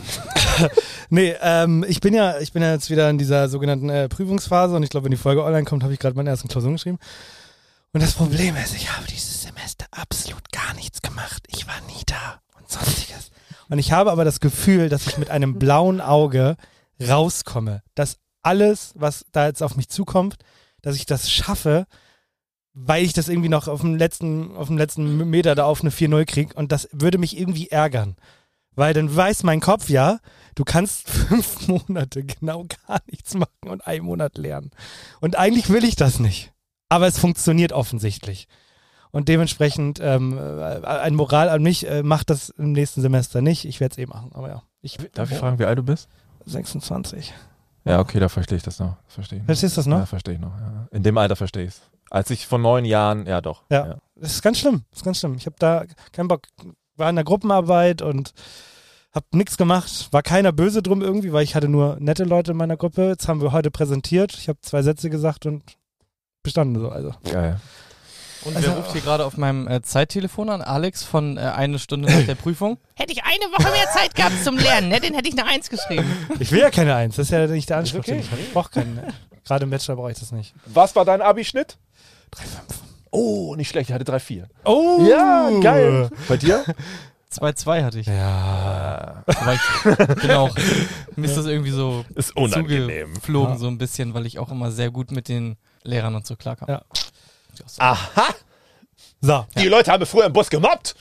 nee, ähm, ich bin ja, ich bin ja jetzt wieder in dieser sogenannten äh, Prüfungsphase und ich glaube, wenn die Folge online kommt, habe ich gerade meine ersten Klausuren geschrieben. Und das Problem ist, ich habe dieses Semester absolut gar nichts gemacht. Ich war nie da und sonstiges. Und ich habe aber das Gefühl, dass ich mit einem blauen Auge rauskomme. Dass alles, was da jetzt auf mich zukommt, dass ich das schaffe, weil ich das irgendwie noch auf dem letzten, auf dem letzten Meter da auf eine vier null kriege. Und das würde mich irgendwie ärgern. Weil dann weiß mein Kopf ja, du kannst fünf Monate genau gar nichts machen und einen Monat lernen. Und eigentlich will ich das nicht. Aber es funktioniert offensichtlich. Und dementsprechend ähm, äh, ein Moral an mich, äh, macht das im nächsten Semester nicht. Ich werde es eh machen. Aber ja. Ich, Darf ich fragen, wie alt du bist? sechsundzwanzig. Ja, okay, da verstehe ich das noch. Das verstehe ich noch. Verstehst du das noch? Ja, verstehe ich noch. Ja. In dem Alter verstehe ich es. Als ich vor neun Jahren, ja doch. Ja. Das ist ganz schlimm. Das ist ganz schlimm. Ich habe da keinen Bock. War in der Gruppenarbeit und habe nichts gemacht. War keiner böse drum irgendwie, weil ich hatte nur nette Leute in meiner Gruppe. Jetzt haben wir heute präsentiert. Ich habe zwei Sätze gesagt und bestanden so. Also. Geil. Und Also- wer ruft hier gerade auf meinem äh, Zeittelefon an? Alex von äh, eine Stunde nach der Prüfung. Hätte ich eine Woche mehr Zeit gehabt zum Lernen, ne? Den hätte ich eine Eins geschrieben. Ich will ja keine Eins. Das ist ja nicht der Anspruch. okay. den ich habe. Ich brauche keinen. Gerade im Bachelor brauche ich das nicht. Was war dein Abischnitt? drei Komma fünf. Oh, nicht schlecht. Ich hatte drei Komma vier. Oh! Ja, geil. Bei dir? zwei zwei hatte ich. Ja. Aber ich bin auch, mir ist das irgendwie so Ist unangenehm. zugeflogen, Ja. so ein bisschen, weil ich auch immer sehr gut mit den Lehrern und so klarkam. Ja. Aha. So. Die Leute haben mich früher im Bus gemobbt.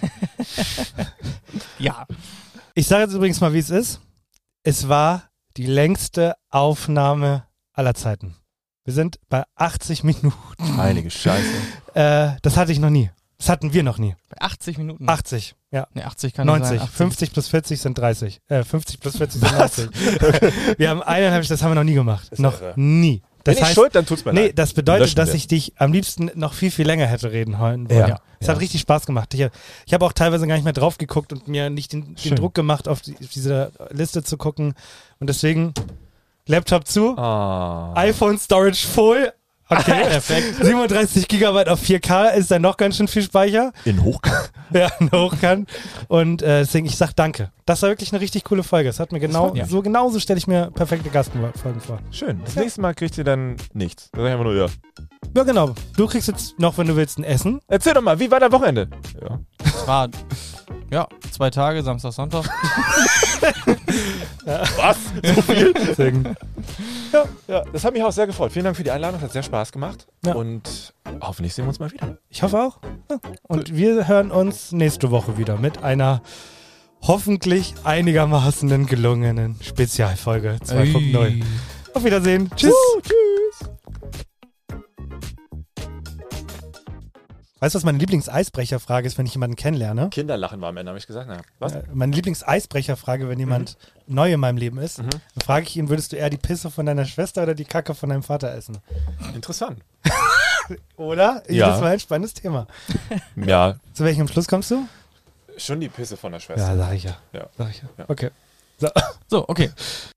Ja. Ich sage jetzt übrigens mal, wie es ist. Es war die längste Aufnahme aller Zeiten. Wir sind bei achtzig Minuten. Heilige Scheiße. Äh, das hatte ich noch nie. Das hatten wir noch nie. Bei achtzig Minuten. achtzig. Ja. Nee, achtzig kann neunzig. nicht sein. achtzig. fünfzig plus vierzig sind dreißig. Äh, fünfzig plus vierzig sind neunzig. Wir haben eineinhalb, das haben wir noch nie gemacht. Das noch irre. nie. Das Bin ich heißt, schuld, dann tut's mir nee, leid. das bedeutet, Löschen dass wir. ich dich am liebsten noch viel, viel länger hätte reden wollen. Ja. Ja. Es Ja. hat richtig Spaß gemacht. Ich, ich habe auch teilweise gar nicht mehr drauf geguckt und mir nicht den, den Schön. Druck gemacht, auf, die, auf diese Liste zu gucken. Und deswegen Laptop zu, Ah. iPhone Storage full. Okay, perfekt. siebenunddreißig Gigabyte auf vier K ist dann noch ganz schön viel Speicher. In Hochkant. Ja, in Hochkant. Und äh, deswegen, ich sag danke. Das war wirklich eine richtig coole Folge. Es hat mir genau, Ja. so genauso stelle ich mir perfekte Gastfolgen vor. Schön. Das nächste Mal kriegt ihr dann nichts. Da sag ich einfach nur, ja. Ja, genau. Du kriegst jetzt noch, wenn du willst, ein Essen. Erzähl doch mal, wie war dein Wochenende? Ja. Es war, ja, zwei Tage, Samstag, Sonntag. Was? So viel? Deswegen. Ja, ja, das hat mich auch sehr gefreut. Vielen Dank für die Einladung, hat sehr Spaß gemacht. Ja. Und hoffentlich sehen wir uns mal wieder. Ich hoffe auch. Ja. Und wir hören uns nächste Woche wieder mit einer hoffentlich einigermaßen gelungenen Spezialfolge zwei Punkt null. Ey. Auf Wiedersehen. Tschüss. Uh, tschüss. Weißt du, was meine Lieblings-Eisbrecherfrage ist, wenn ich jemanden kennenlerne? Kinderlachen war am Ende, habe ich gesagt. Na, was? Äh, Meine Lieblings-Eisbrecherfrage, wenn jemand neu in meinem Leben ist, Mhm. dann frage ich ihn, würdest du eher die Pisse von deiner Schwester oder die Kacke von deinem Vater essen? Interessant. Oder? Ja. Das war ein spannendes Thema. Ja, Zu welchem Schluss kommst du? schon die Pisse von der Schwester. Ja, sag ich ja. Ja. Sag ich ja. Ja. Okay. So. So, okay.